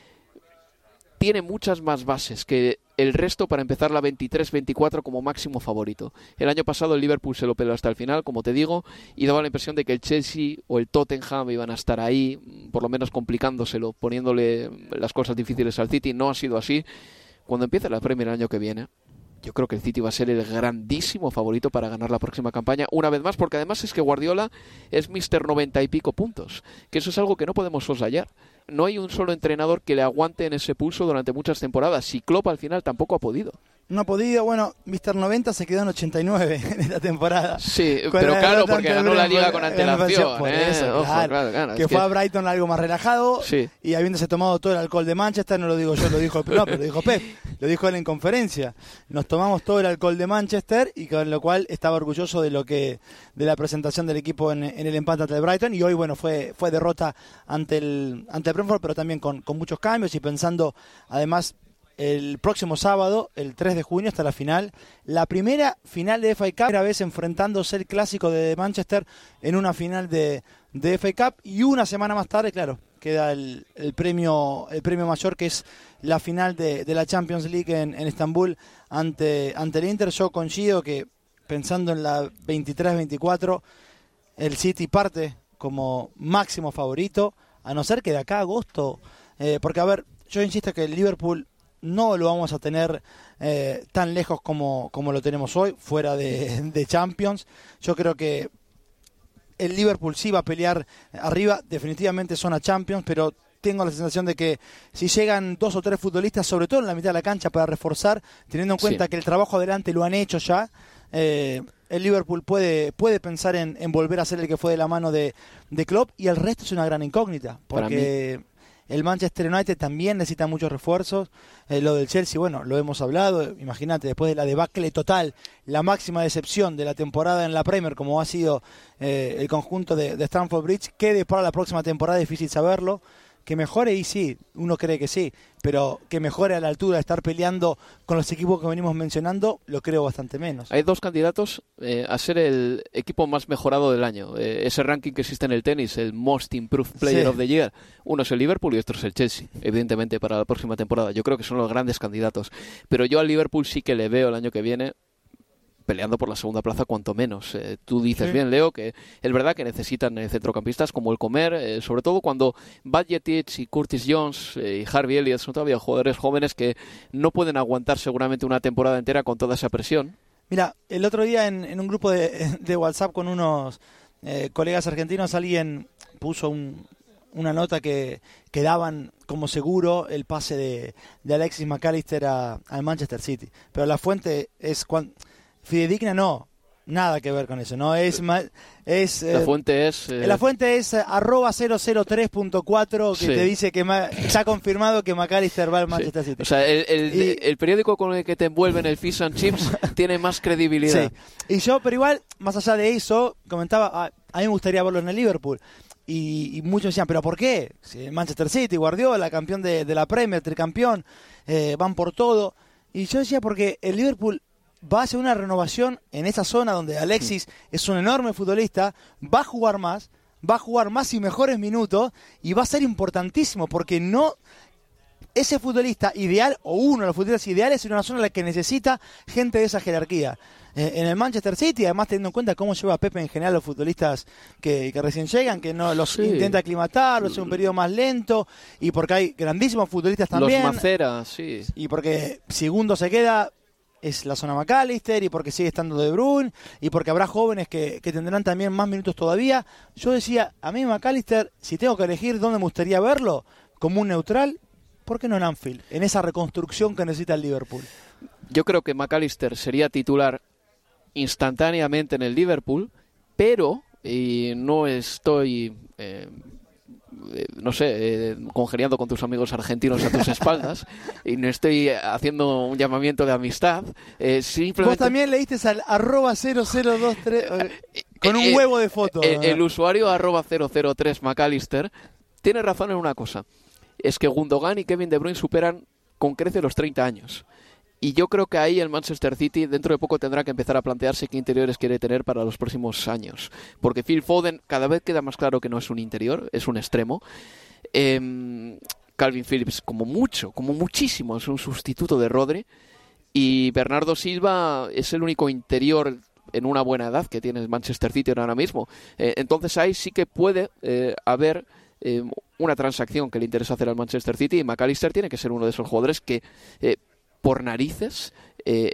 tiene muchas más bases que el resto para empezar la veintitrés veinticuatro como máximo favorito. El año pasado el Liverpool se lo peleó hasta el final, como te digo, y daba la impresión de que el Chelsea o el Tottenham iban a estar ahí, por lo menos complicándoselo, poniéndole las cosas difíciles al City. No ha sido así. Cuando empiece la Premier el año que viene, yo creo que el City va a ser el grandísimo favorito para ganar la próxima campaña, una vez más, porque además es que Guardiola es míster noventa y pico puntos, que eso es algo que no podemos soslayar. No hay un solo entrenador que le aguante en ese pulso durante muchas temporadas, y Klopp al final tampoco ha podido. No ha podido, bueno, míster noventa se quedó en ochenta y nueve en esta temporada. Sí, pero claro, porque ganó la liga con antelación. Por eh, eso, ojo, claro, claro, claro, que es fue que... a Brighton algo más relajado, sí, y habiéndose tomado todo el alcohol de Manchester, no lo digo yo, lo dijo no, pero lo dijo Pep, lo dijo él en conferencia. Nos tomamos todo el alcohol de Manchester, y con lo cual estaba orgulloso de lo que de la presentación del equipo en, en el empate ante el Brighton, y hoy bueno fue fue derrota ante el ante el Brentford, pero también con, con muchos cambios, y pensando además el próximo sábado, el tres de junio, hasta la final, la primera final de F A Cup, primera vez enfrentándose el clásico de Manchester en una final de, de F A Cup, y una semana más tarde, claro, queda el, el premio el premio mayor, que es la final de, de la Champions League en, en Estambul ante, ante el Inter. Yo coincido que, pensando en la veintitrés veinticuatro, el City parte como máximo favorito, a no ser que de acá a agosto, eh, porque a ver, yo insisto que el Liverpool no lo vamos a tener eh, tan lejos como, como lo tenemos hoy, fuera de, de Champions. Yo creo que el Liverpool sí va a pelear arriba, definitivamente zona Champions, pero tengo la sensación de que si llegan dos o tres futbolistas, sobre todo en la mitad de la cancha, para reforzar, teniendo en cuenta sí. que el trabajo adelante lo han hecho ya, eh, el Liverpool puede puede pensar en, en volver a ser el que fue de la mano de, de Klopp, y el resto es una gran incógnita, porque el Manchester United también necesita muchos refuerzos. Eh, lo del Chelsea, bueno, lo hemos hablado. Imagínate, después de la debacle total, la máxima decepción de la temporada en la Premier, como ha sido eh, el conjunto de, de Stamford Bridge, quede para la próxima temporada, difícil saberlo. Que mejore, y sí, uno cree que sí, pero que mejore a la altura de estar peleando con los equipos que venimos mencionando, lo creo bastante menos. Hay dos candidatos eh, a ser el equipo más mejorado del año. Eh, ese ranking que existe en el tenis, el Most Improved Player sí. of the Year. Uno es el Liverpool y otro es el Chelsea, evidentemente, para la próxima temporada. Yo creo que son los grandes candidatos. Pero yo al Liverpool sí que le veo el año que viene peleando por la segunda plaza cuanto menos. Eh, tú dices Sí. bien, Leo, que es verdad que necesitan eh, centrocampistas como el Comer, eh, sobre todo cuando Badgetic y Curtis Jones eh, y Harvey Elliott son todavía jugadores jóvenes que no pueden aguantar seguramente una temporada entera con toda esa presión. Mira, el otro día en, en un grupo de, de WhatsApp con unos eh, colegas argentinos, alguien puso un, una nota que, que daban como seguro el pase de, de Alexis McAllister a- al Manchester City. Pero la fuente es cuan- fidedigna, no, nada que ver con eso, no es ma- es La eh, fuente es... eh, la fuente es eh, arroba cero cero tres punto cuatro que Sí. te dice que ma- está confirmado que McAllister va al sí. Manchester City. O sea, el, el- Y- el periódico con el que te envuelven el Fish and Chips tiene más credibilidad. Sí. Y yo, pero igual, más allá de eso, comentaba, ah, a mí me gustaría verlo en el Liverpool. Y, y muchos decían, ¿pero por qué? Si el Manchester City, Guardiola, campeón de, de la Premier, tricampeón, eh, van por todo. Y yo decía, porque el Liverpool va a hacer una renovación en esa zona donde Alexis es un enorme futbolista, va a jugar más, va a jugar más y mejores minutos, y va a ser importantísimo, porque no... Ese futbolista ideal, o uno de los futbolistas ideales, es una zona en la que necesita gente de esa jerarquía. Eh, en el Manchester City, además teniendo en cuenta cómo lleva Pepe en general los futbolistas que, que recién llegan, que no los Sí. intenta aclimatar, los hace un periodo más lento, y porque hay grandísimos futbolistas también, Los Maceras, sí. y porque segundo se queda, es la zona McAllister, y porque sigue estando De Bruyne, y porque habrá jóvenes que, que tendrán también más minutos todavía. Yo decía, a mí McAllister, si tengo que elegir dónde me gustaría verlo, como un neutral, ¿por qué no en Anfield? En esa reconstrucción que necesita el Liverpool. Yo creo que McAllister sería titular instantáneamente en el Liverpool, pero, y no estoy, eh, eh, no sé, eh, congeniando con tus amigos argentinos a tus espaldas, y no estoy haciendo un llamamiento de amistad, eh, Vos simplemente... también leíste al arroba cero cero dos tres con un Eh, huevo de foto. El, el usuario arroba cero cero tres McAllister tiene razón en una cosa. Es que Gundogan y Kevin De Bruyne superan con creces los treinta años. Y yo creo que ahí el Manchester City dentro de poco tendrá que empezar a plantearse qué interiores quiere tener para los próximos años. Porque Phil Foden cada vez queda más claro que no es un interior, es un extremo. Eh, Calvin Phillips como mucho, como muchísimo, es un sustituto de Rodri. Y Bernardo Silva es el único interior en una buena edad que tiene el Manchester City ahora mismo. Eh, entonces ahí sí que puede eh, haber... Eh, una transacción que le interesa hacer al Manchester City, y McAllister tiene que ser uno de esos jugadores que eh, por narices eh,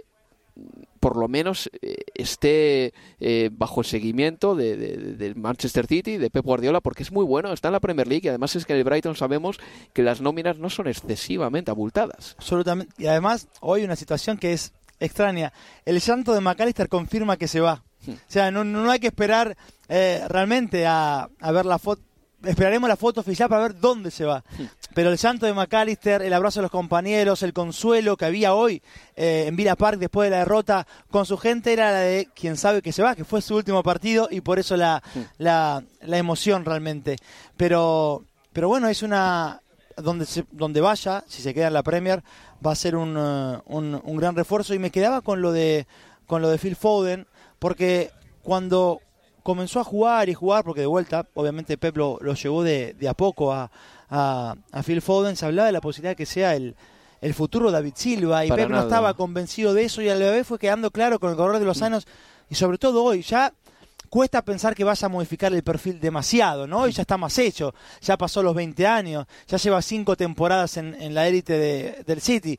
por lo menos eh, esté eh, bajo el seguimiento de, de, del Manchester City, de Pep Guardiola, porque es muy bueno, está en la Premier League, y además es que en el Brighton sabemos que las nóminas no son excesivamente abultadas. Absolutamente. Y además, hoy una situación que es extraña. El llanto de McAllister confirma que se va. O sea, no, no hay que esperar eh, realmente a, a ver la foto. Esperaremos la foto oficial para ver dónde se va. Pero el llanto de McAllister, el abrazo de los compañeros, el consuelo que había hoy eh, en Villa Park después de la derrota con su gente era la de quien sabe que se va, que fue su último partido, y por eso la, la, la emoción realmente. Pero, pero bueno, es una... Donde, se, donde vaya, si se queda en la Premier, va a ser un, uh, un, un gran refuerzo. Y me quedaba con lo de, con lo de Phil Foden, porque cuando... comenzó a jugar y jugar, porque de vuelta, obviamente Pep lo, lo llevó de, de a poco a, a, a Phil Foden, se hablaba de la posibilidad de que sea el, el futuro David Silva, y Para Pep no nada. estaba convencido de eso, y al bebé fue quedando claro con el correr de los años, y sobre todo hoy, ya cuesta pensar que vaya a modificar el perfil demasiado, ¿no? Hoy ya está más hecho, ya pasó los veinte años, ya lleva cinco temporadas en, en la élite de, del City,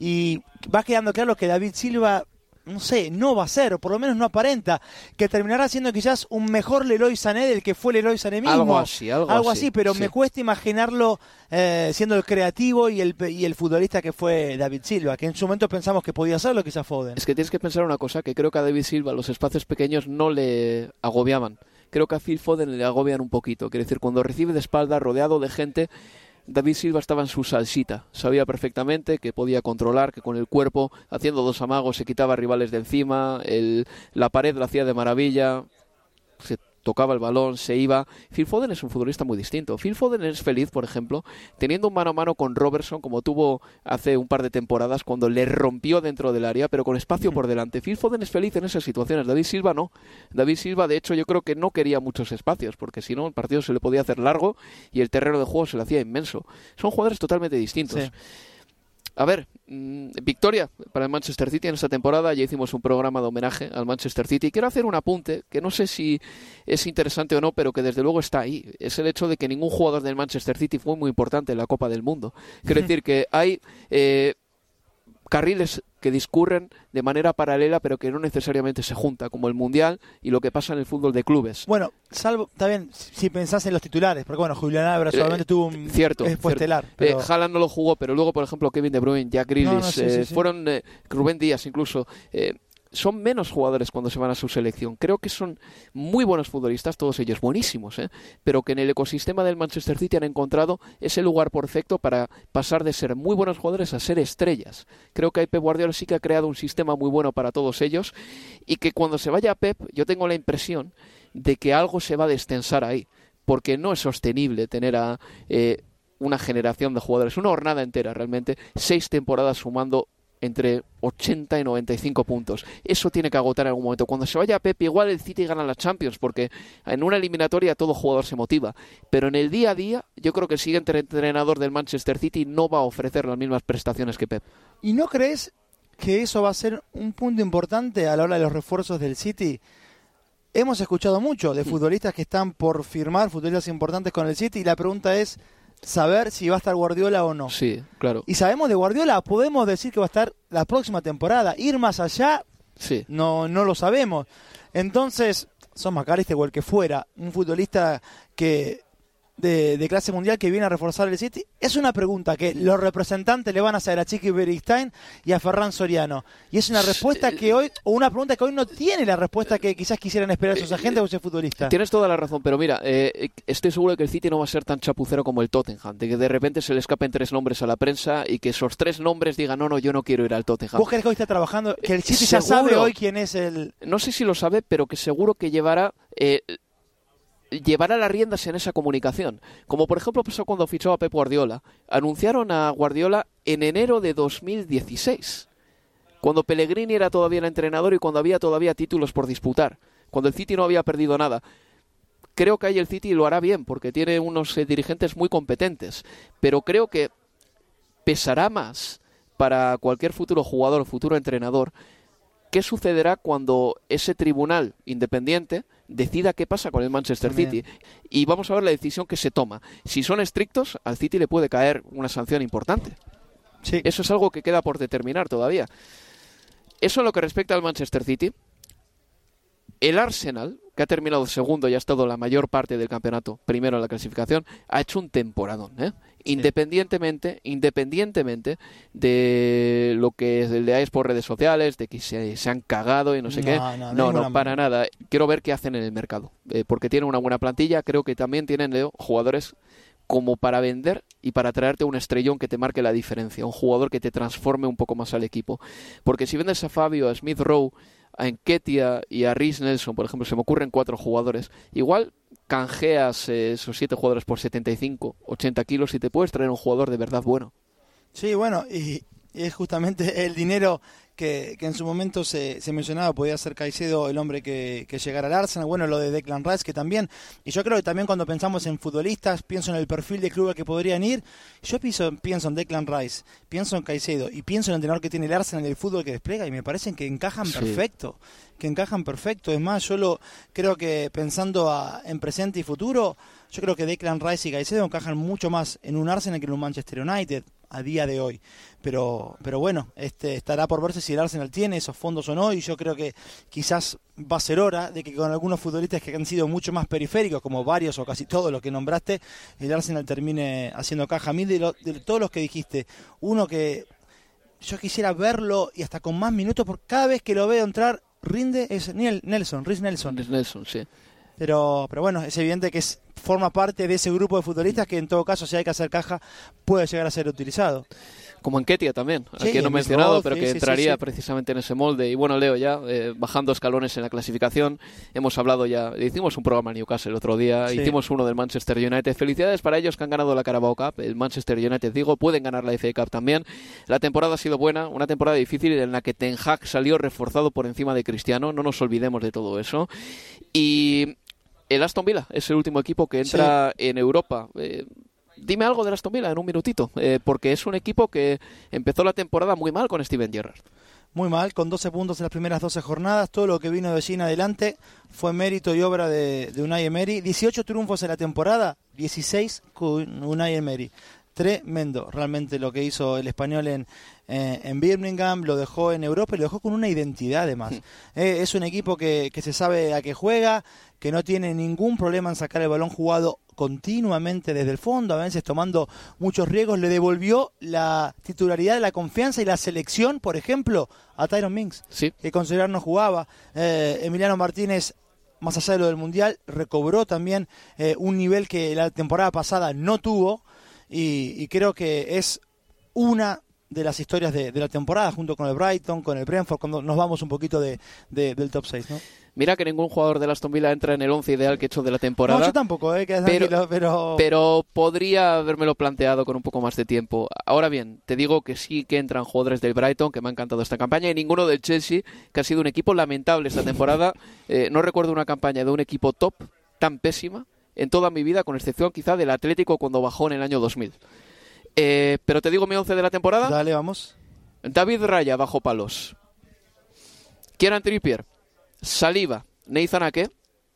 y va quedando claro que David Silva, no sé, no va a ser, o por lo menos no aparenta, que terminará siendo quizás un mejor Leroy Sané del que fue Leroy Sané mismo. Algo así, algo así, así, pero sí. me cuesta imaginarlo eh, siendo el creativo y el, y el futbolista que fue David Silva, que en su momento pensamos que podía ser lo que hizo Foden. Es que tienes que pensar una cosa, que creo que a David Silva los espacios pequeños no le agobiaban. Creo que a Phil Foden le agobian un poquito. Quiere decir, cuando recibe de espalda, rodeado de gente, David Silva estaba en su salsita. Sabía perfectamente que podía controlar, que con el cuerpo, haciendo dos amagos, se quitaba a rivales de encima, el, la pared la hacía de maravilla, se tocaba el balón, se iba. Phil Foden es un futbolista muy distinto. Phil Foden es feliz, por ejemplo, teniendo un mano a mano con Robertson, como tuvo hace un par de temporadas, cuando le rompió dentro del área, pero con espacio por delante. Phil Foden es feliz en esas situaciones. David Silva no. David Silva, de hecho, yo creo que no quería muchos espacios, porque si no, el partido se le podía hacer largo y el terreno de juego se le hacía inmenso. Son jugadores totalmente distintos. Sí. a ver, mmm, victoria para el Manchester City en esta temporada. Ya hicimos un programa de homenaje al Manchester City. Quiero hacer un apunte que no sé si es interesante o no, pero que desde luego está ahí. Es el hecho de que ningún jugador del Manchester City fue muy importante en la Copa del Mundo. Quiero decir que hay eh, carriles que discurren de manera paralela, pero que no necesariamente se junta, como el Mundial y lo que pasa en el fútbol de clubes. Bueno, salvo, está bien, si pensás en los titulares, porque bueno, Julián Álvarez solamente eh, tuvo un cierto, fue cierto. estelar. Pero... Eh, Haaland no lo jugó, pero luego, por ejemplo, Kevin De Bruyne, Jack Grealish, no, no, sí, eh, sí, sí. fueron eh, Rubén Díaz incluso... Eh, son menos jugadores cuando se van a su selección. Creo que son muy buenos futbolistas, todos ellos buenísimos, ¿eh? Pero que en el ecosistema del Manchester City han encontrado ese lugar perfecto para pasar de ser muy buenos jugadores a ser estrellas. Creo que Pep Guardiola sí que ha creado un sistema muy bueno para todos ellos y que cuando se vaya Pep, yo tengo la impresión de que algo se va a destensar ahí, porque no es sostenible tener a eh, una generación de jugadores, una jornada entera realmente, seis temporadas sumando entre ochenta y noventa y cinco puntos. Eso tiene que agotar en algún momento. Cuando se vaya Pep, igual el City gana la Champions, porque en una eliminatoria todo jugador se motiva. Pero en el día a día, yo creo que el siguiente entrenador del Manchester City no va a ofrecer las mismas prestaciones que Pep. ¿Y no crees que eso va a ser un punto importante a la hora de los refuerzos del City? Hemos escuchado mucho de futbolistas que están por firmar, futbolistas importantes con el City, y la pregunta es saber si va a estar Guardiola o no. Sí, claro. Y sabemos de Guardiola, podemos decir que va a estar la próxima temporada. Ir más allá, sí. no, no lo sabemos. Entonces, son McAllister o el que fuera, un futbolista que de, de clase mundial que viene a reforzar el City. Es una pregunta que los representantes le van a hacer a Chiqui Beristain y a Ferran Soriano. Y es una respuesta que hoy, o una pregunta que hoy no tiene la respuesta que quizás quisieran esperar sus agentes o ese futbolista. Tienes toda la razón, pero mira, eh, estoy seguro de que el City no va a ser tan chapucero como el Tottenham, de que de repente se le escapen tres nombres a la prensa y que esos tres nombres digan, no, no, yo no quiero ir al Tottenham. ¿Vos crees que hoy está trabajando? Que el City ¿Seguro? Ya sabe hoy quién es el... No sé si lo sabe, pero que seguro que llevará... Eh, llevará las riendas en esa comunicación. Como por ejemplo pasó cuando fichó a Pep Guardiola. Anunciaron a Guardiola en enero de dos mil dieciséis, cuando Pellegrini era todavía el entrenador y cuando había todavía títulos por disputar, cuando el City no había perdido nada. Creo que ahí el City lo hará bien, porque tiene unos eh, dirigentes muy competentes, pero creo que pesará más para cualquier futuro jugador o futuro entrenador qué sucederá cuando ese tribunal independiente decida qué pasa con el Manchester También. City. Y vamos a ver la decisión que se toma. Si son estrictos, al City le puede caer una sanción importante. Sí. Eso es algo que queda por determinar todavía. Eso en lo que respecta al Manchester City. El Arsenal, que ha terminado segundo y ha estado la mayor parte del campeonato primero en la clasificación, ha hecho un temporadón, ¿eh? Sí. Independientemente, independientemente de lo que leáis por redes sociales, de que se, se han cagado y no sé no, qué. No, no, no, no para nada. Quiero ver qué hacen en el mercado, eh, porque tienen una buena plantilla. Creo que también tienen, Leo, jugadores como para vender y para traerte un estrellón que te marque la diferencia, un jugador que te transforme un poco más al equipo. Porque si vendes a Fabio, a Smith Rowe, a Nketiah y a Reece Nelson, por ejemplo, se me ocurren cuatro jugadores, igual canjeas eh, esos siete jugadores por setenta y cinco, ochenta kilos y te puedes traer un jugador de verdad bueno. Sí, bueno, y, y es justamente el dinero que, que en su momento se, se mencionaba, podía ser Caicedo el hombre que, que llegara al Arsenal, bueno, lo de Declan Rice que también, y yo creo que también cuando pensamos en futbolistas, pienso en el perfil de club al que podrían ir, yo pienso, pienso en Declan Rice, pienso en Caicedo, y pienso en el entrenador que tiene el Arsenal y el fútbol que despliega, y me parecen que encajan sí. perfecto, que encajan perfecto, es más, yo lo creo que pensando a, en presente y futuro, yo creo que Declan Rice y Caicedo encajan mucho más en un Arsenal que en un Manchester United a día de hoy, pero pero bueno, este estará por verse si el Arsenal tiene esos fondos o no, y yo creo que quizás va a ser hora de que con algunos futbolistas que han sido mucho más periféricos, como varios o casi todos los que nombraste, el Arsenal termine haciendo caja. A mí de, lo, de todos los que dijiste, uno que yo quisiera verlo y hasta con más minutos, porque cada vez que lo veo entrar rinde, es Niel, Nelson, Reece Nelson. Reece Nelson, sí. Pero, pero bueno, es evidente que es, forma parte de ese grupo de futbolistas que en todo caso, si hay que hacer caja, puede llegar a ser utilizado. Como Nketiah también, sí, aquí no he mencionado, Roth, pero sí, que sí, entraría sí, sí. precisamente en ese molde. Y bueno, Leo, ya eh, bajando escalones en la clasificación, hemos hablado ya, hicimos un programa en Newcastle el otro día, sí. hicimos uno del Manchester United. Felicidades para ellos que han ganado la Carabao Cup, el Manchester United, digo, pueden ganar la F A Cup también. La temporada ha sido buena, una temporada difícil en la que Ten Hag salió reforzado por encima de Cristiano, no nos olvidemos de todo eso. Y el Aston Villa es el último equipo que entra sí. en Europa. Eh, dime algo de Aston Villa en un minutito, eh, porque es un equipo que empezó la temporada muy mal con Steven Gerrard. Muy mal, con doce puntos en las primeras doce jornadas. Todo lo que vino de allí en adelante fue mérito y obra de, de Unai Emery. dieciocho triunfos en la temporada, dieciséis con Unai Emery. Tremendo, realmente lo que hizo el español en, eh, en Birmingham, lo dejó en Europa y lo dejó con una identidad además. Mm. Eh, es un equipo que, que se sabe a qué juega, que no tiene ningún problema en sacar el balón jugado continuamente desde el fondo, a veces tomando muchos riesgos. Le devolvió la titularidad, la confianza y la selección, por ejemplo, a Tyrone Mings, sí. que con Gerrard no jugaba. Eh, Emiliano Martínez, más allá de lo del Mundial, recobró también eh, un nivel que la temporada pasada no tuvo. Y, y creo que es una de las historias de, de la temporada, junto con el Brighton, con el Brentford, cuando nos vamos un poquito de, de, del top seis, ¿no? Mira que ningún jugador del Aston Villa entra en el once ideal que he hecho de la temporada. No, yo tampoco, ¿eh? Que pero, tranquilo, pero... pero podría habérmelo planteado con un poco más de tiempo. Ahora bien, te digo que sí que entran jugadores del Brighton, que me ha encantado esta campaña, y ninguno del Chelsea, que ha sido un equipo lamentable esta temporada. Eh, no recuerdo una campaña de un equipo top tan pésima en toda mi vida, con excepción quizá del Atlético cuando bajó en el año dos mil. Eh, pero te digo mi once de la temporada. Dale, vamos. David Raya bajo palos. Kieran Trippier, Saliba, Nathan Ake,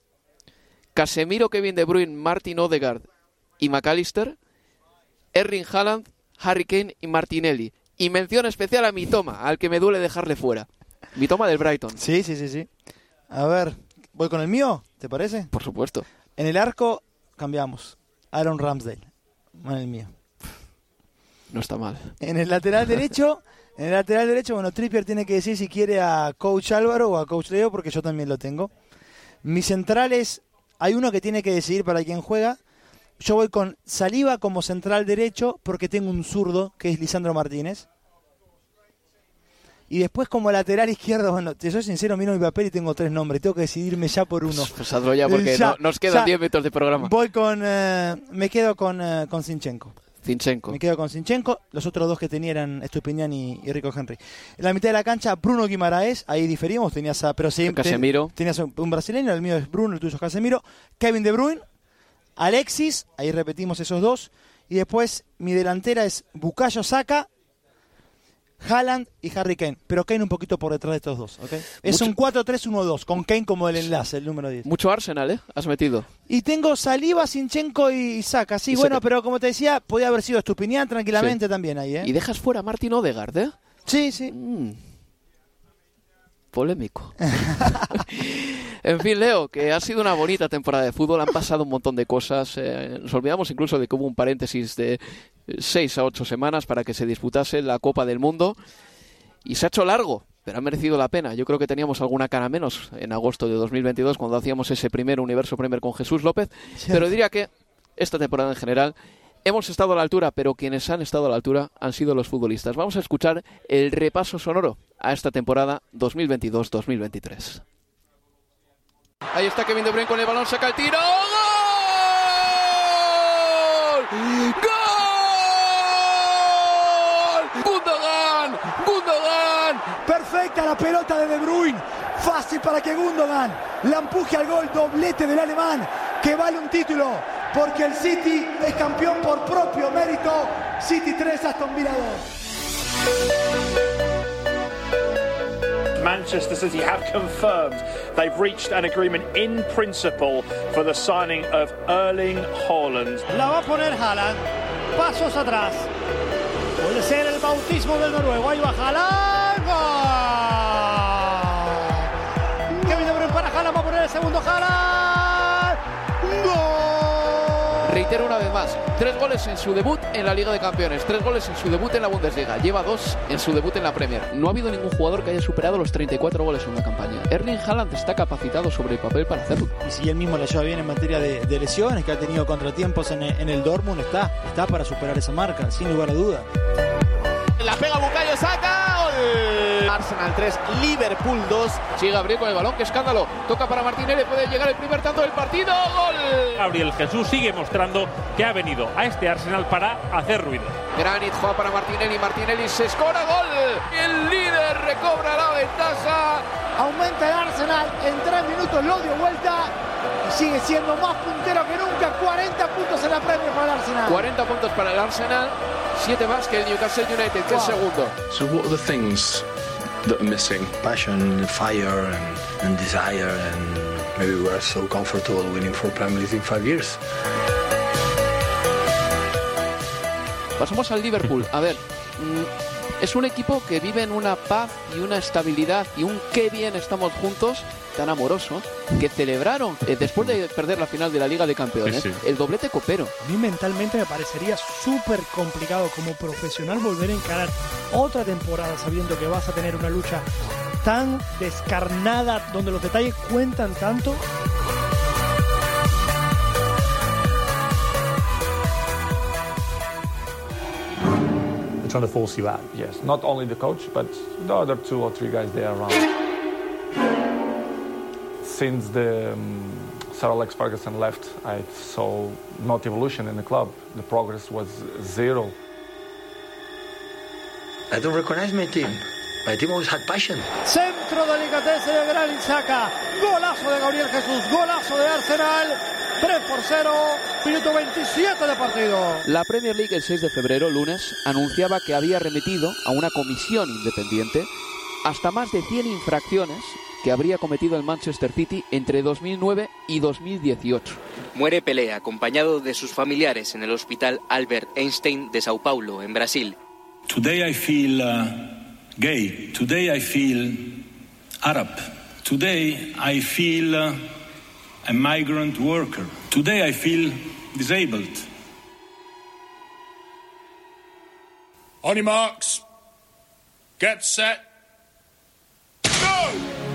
Casemiro, Kevin De Bruyne, Martin Odegaard y McAllister, Erling Haaland, Harry Kane y Martinelli. Y mención especial a Mitoma, al que me duele dejarle fuera. Mitoma del Brighton. Sí, sí, sí, sí. A ver, ¿voy con el mío? ¿Te parece? Por supuesto. En el arco cambiamos. Aaron Ramsdale. En el mío. No está mal. En el lateral derecho, en el lateral derecho, bueno, Trippier tiene que decir si quiere a Coach Álvaro o a Coach Leo, porque yo también lo tengo. Mis centrales, hay uno que tiene que decidir para quién juega. Yo voy con Saliba como central derecho, porque tengo un zurdo, que es Lisandro Martínez. Y después como lateral izquierdo, bueno, te soy sincero, miro mi papel y tengo tres nombres. Tengo que decidirme ya por uno. Pues hazlo ya, porque ya, no, nos quedan diez minutos de programa. Voy con, eh, me quedo con, eh, con Zinchenko. Zinchenko. Me quedo con Zinchenko. Los otros dos que tenía eran Estupiñán y, y Rico Henry. En la mitad de la cancha, Bruno Guimaraes. Ahí diferimos. Tenías a, pero siempre Casemiro. Ten, tenías un, un brasileño. El mío es Bruno, el tuyo es Casemiro. Kevin De Bruyne. Alexis. Ahí repetimos esos dos. Y después mi delantera es Bukayo Saka, Haaland y Harry Kane, pero Kane un poquito por detrás de estos dos, ¿okay? Es Mucho... un cuatro tres uno dos, con Kane como el enlace, el número diez. Mucho Arsenal, ¿eh? Has metido. Y tengo Saliba, Zinchenko y Saka, sí, y bueno, Saka. Pero como te decía, podía haber sido Estupiñán tranquilamente sí. También ahí, ¿eh? Y dejas fuera a Martin Odegaard, ¿eh? Sí, sí. Mm. Polémico. En fin, Leo, que ha sido una bonita temporada de fútbol, han pasado un montón de cosas, eh, nos olvidamos incluso de que hubo un paréntesis de seis a ocho semanas para que se disputase la Copa del Mundo y se ha hecho largo, pero ha merecido la pena. Yo creo que teníamos alguna cara menos en agosto de dos mil veintidós cuando hacíamos ese primer Universo Premier con Jesús López, sí. Pero diría que esta temporada en general hemos estado a la altura, pero quienes han estado a la altura han sido los futbolistas. Vamos a escuchar el repaso sonoro a esta temporada dos mil veintidós dos mil veintitrés. Ahí está Kevin De Bruyne con el balón, saca el tiro. ¡Gol! ¡Gol! ¡Gundogan! ¡Gundogan! Perfecta la pelota de De Bruyne. Fácil para que Gundogan la empuje al gol. Doblete del alemán que vale un título. Porque el City es campeón por propio mérito. City tres, Aston Villa dos. Manchester City have confirmed they've reached an agreement in principle for the signing of Erling Haaland. La va a poner Haaland. Pasos atrás. Puede ser el bautismo del noruego. Ahí va Haaland. ¡Gol! Kevin De Bruyne para Haaland. Va a poner el segundo Haaland. ¡Gol! Reitero una vez más, tres goles en su debut en la Liga de Campeones, tres goles en su debut en la Bundesliga, lleva dos en su debut en la Premier. No ha habido ningún jugador que haya superado los treinta y cuatro goles en una campaña. Erling Haaland está capacitado sobre el papel para hacerlo. Y si él mismo la lleva bien en materia de, de lesiones, que ha tenido contratiempos en el, en el Dortmund, está, está para superar esa marca, sin lugar a duda. La pega Bukayo Saka, gol. Arsenal tres, Liverpool dos. Sigue Gabriel con el balón, qué escándalo. Toca para Martinelli, puede llegar el primer tanto del partido. Gol. Gabriel Jesús sigue mostrando que ha venido a este Arsenal para hacer ruido. Granit juega para Martinelli, Martinelli se escora, gol. El líder recobra la ventaja. Aumenta el Arsenal, en tres minutos lo dio vuelta y sigue siendo más puntero que nunca. cuarenta puntos en la Premier para el Arsenal. Arsenal. cuarenta puntos para el Arsenal, siete más que el Newcastle United, que wow. es segundo. So what are the things that are missing? Passion, fire and, and desire, and maybe we are so comfortable winning for Premier League in five years. Pasamos al Liverpool. A ver, es un equipo que vive en una paz y una estabilidad y un qué bien estamos juntos tan amoroso, que celebraron eh, después de perder la final de la Liga de Campeones, sí, sí. el doblete copero. A mí mentalmente me parecería súper complicado como profesional volver a encarar otra temporada sabiendo que vas a tener una lucha tan descarnada donde los detalles cuentan tanto. Trying to force you out, yes. Not only the coach, but the other two or three guys there around. Since the um, Sir Alex Ferguson left, I saw not evolution in the club. The progress was zero. I don't recognize my team. My team always had passion. Centro delicatese de Granit Xhaka. Golazo de Gabriel Jesús. Golazo de Arsenal. tres por cero, minuto veintisiete de partido. La Premier League el seis de febrero, lunes, anunciaba que había remitido a una comisión independiente hasta más de cien infracciones que habría cometido el Manchester City entre dos mil nueve y dos mil dieciocho. Muere Pelé acompañado de sus familiares en el hospital Albert Einstein de Sao Paulo, en Brasil. Today I feel uh, gay. Today I feel Arab. Today I feel uh, a migrant worker. Today I feel disabled. On your marks. Get set. Go!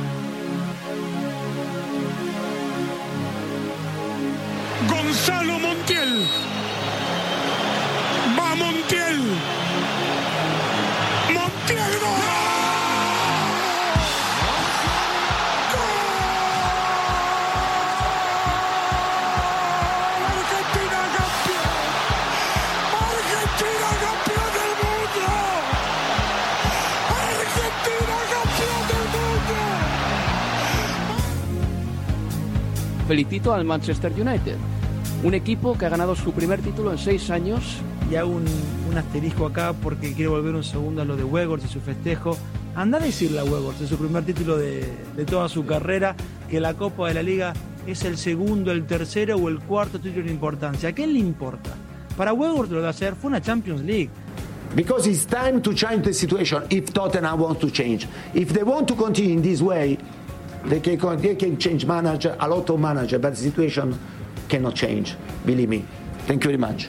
Gonzalo Montiel. Va Montiel. Montiel no. Felicito al Manchester United, un equipo que ha ganado su primer título en seis años. Y hago un, un asterisco acá porque quiero volver un segundo a lo de Weghorst y su festejo. Anda a decirle a Weghorst en su primer título de, de toda su carrera que la Copa de la Liga es el segundo, el tercero o el cuarto título en importancia. ¿A quién le importa? Para Weghorst lo de hacer fue una Champions League. Because it's time to change the situation if Tottenham wants to change. If they want to continue in this way, They can, they can change manager, a lot of manager, but the situation cannot change. Believe me. Thank you very much.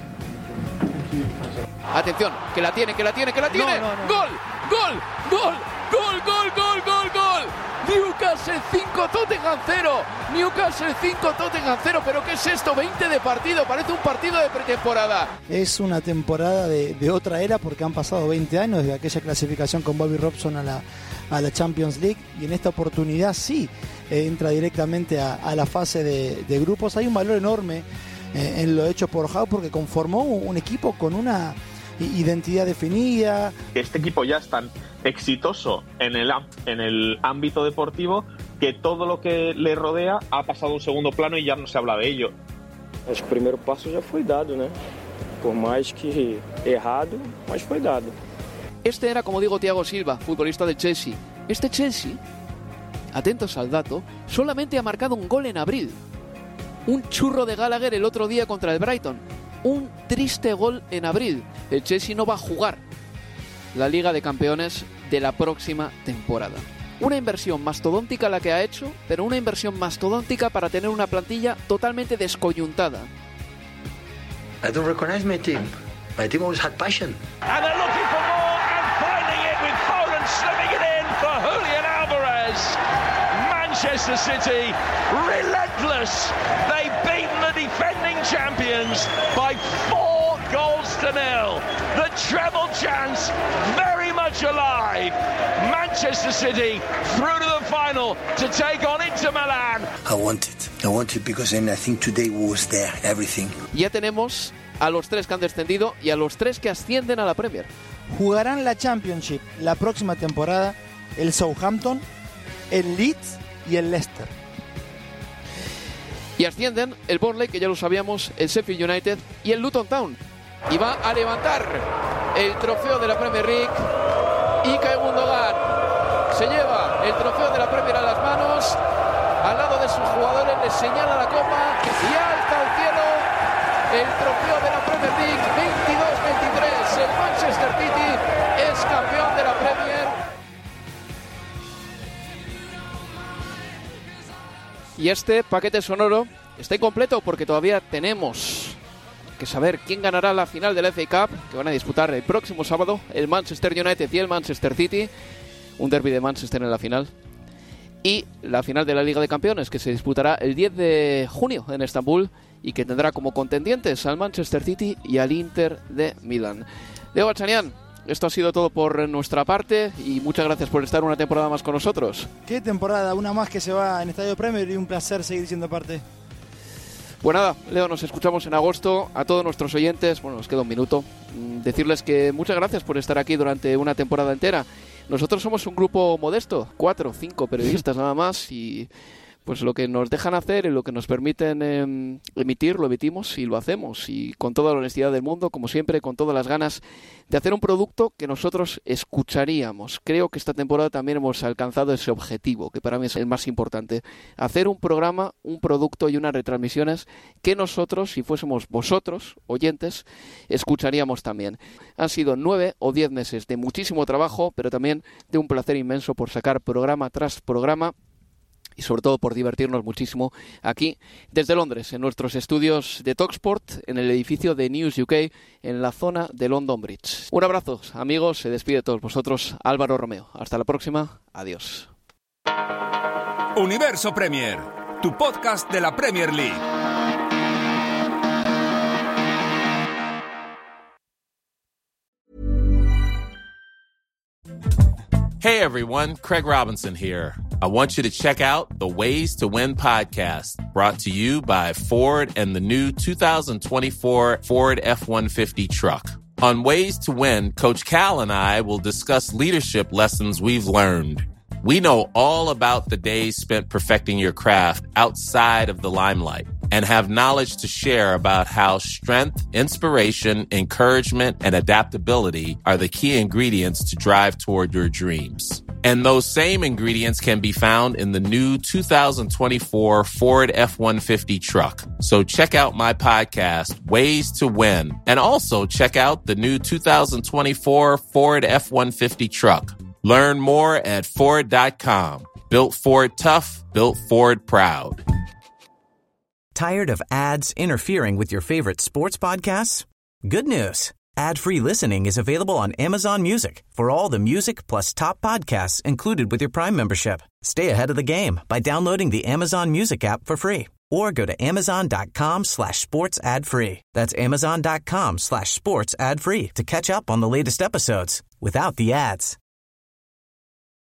Atención, que la tiene, que la tiene, que la tiene. No, no, no. ¡Gol! ¡Gol! ¡Gol! ¡Gol! ¡Gol! ¡Gol! ¡Gol! ¡Gol! Newcastle cinco, Tottenham cero. Newcastle cinco, Tottenham cero. ¿Pero qué es esto? veinte de partido. Parece un partido de pretemporada. Es una temporada de, de otra era porque han pasado veinte años desde aquella clasificación con Bobby Robson a la, a la Champions League. Y en esta oportunidad sí eh, entra directamente a, a la fase de, de grupos. Hay un valor enorme eh, en lo hecho por Howe porque conformó un, un equipo con una identidad definida. Este equipo ya es tan exitoso en el, en el ámbito deportivo que todo lo que le rodea ha pasado a un segundo plano y ya no se habla de ello. Acho que o primeiro passo já foi dado, né? Por mais que errado, mas foi dado. Este era, como digo, Thiago Silva, futbolista del Chelsea. Este Chelsea, atentos al dato, solamente ha marcado un gol en abril. Un churro de Gallagher el otro día contra el Brighton. Un triste gol en abril. El Chelsea no va a jugar la Liga de Campeones de la próxima temporada. Una inversión mastodóntica la que ha hecho, pero una inversión mastodóntica para tener una plantilla totalmente descoyuntada. I don't recognize my team. My team always had passion. And they're looking for more and finding it with Foden slipping it in for Julian Alvarez. Manchester City, relentless. They've beaten the defending champions by four goals to nil. The treble chance very much alive. Manchester City through to the final to take on Inter Milan. I want it. I want it because I think today was there, everything. Ya tenemos a los tres que han descendido y a los tres que ascienden a la Premier. Jugarán la Championship la próxima temporada el Southampton, el Leeds y el Leicester. Y ascienden el Burnley, que ya lo sabíamos, el Sheffield United y el Luton Town. Y va a levantar el trofeo de la Premier League. Ilkay Gundogan se lleva el trofeo de la Premier a las manos. Al lado de sus jugadores les señala la copa y alza al cielo el trofeo de la Premier League veintidós veintitrés. El Manchester City es campeón de la Premier. Y este paquete sonoro está incompleto porque todavía tenemos que saber quién ganará la final de la F A Cup, que van a disputar el próximo sábado el Manchester United y el Manchester City, un derbi de Manchester en la final, y la final de la Liga de Campeones, que se disputará el diez de junio en Estambul y que tendrá como contendientes al Manchester City y al Inter de Milán. Diego Balsanian, esto ha sido todo por nuestra parte y muchas gracias por estar una temporada más con nosotros. Qué temporada, una más que se va en Estadio Premier, y un placer seguir siendo parte. Pues nada, Leo, nos escuchamos en agosto. A todos nuestros oyentes, bueno, nos queda un minuto, decirles que muchas gracias por estar aquí durante una temporada entera. Nosotros somos un grupo modesto, cuatro, cinco periodistas nada más, y pues lo que nos dejan hacer y lo que nos permiten eh, emitir, lo emitimos y lo hacemos. Y con toda la honestidad del mundo, como siempre, con todas las ganas de hacer un producto que nosotros escucharíamos. Creo que esta temporada también hemos alcanzado ese objetivo, que para mí es el más importante. Hacer un programa, un producto y unas retransmisiones que nosotros, si fuésemos vosotros, oyentes, escucharíamos también. Han sido nueve o diez meses de muchísimo trabajo, pero también de un placer inmenso por sacar programa tras programa, y sobre todo por divertirnos muchísimo aquí desde Londres, en nuestros estudios de TalkSport, en el edificio de News U K, en la zona de London Bridge. Un abrazo, amigos, se despide de todos vosotros Álvaro Romeo. Hasta la próxima, adiós. Universo Premier, tu podcast de la Premier League. Hey everyone, Craig Robinson here. I want you to check out the Ways to Win podcast, brought to you by Ford and the new two thousand twenty-four Ford F one fifty truck. On Ways to Win, Coach Cal and I will discuss leadership lessons we've learned. We know all about the days spent perfecting your craft outside of the limelight and have knowledge to share about how strength, inspiration, encouragement, and adaptability are the key ingredients to drive toward your dreams. And those same ingredients can be found in the new two thousand twenty-four Ford F one fifty truck. So check out my podcast, Ways to Win, and also check out the new two thousand twenty-four Ford F one fifty truck. Learn more at Ford dot com. Built Ford tough, built Ford proud. Tired of ads interfering with your favorite sports podcasts? Good news. Ad-free listening is available on Amazon Music for all the music plus top podcasts included with your Prime membership. Stay ahead of the game by downloading the Amazon Music app for free or go to amazon.com slash sports ad free. That's amazon.com slash sports ad free to catch up on the latest episodes without the ads.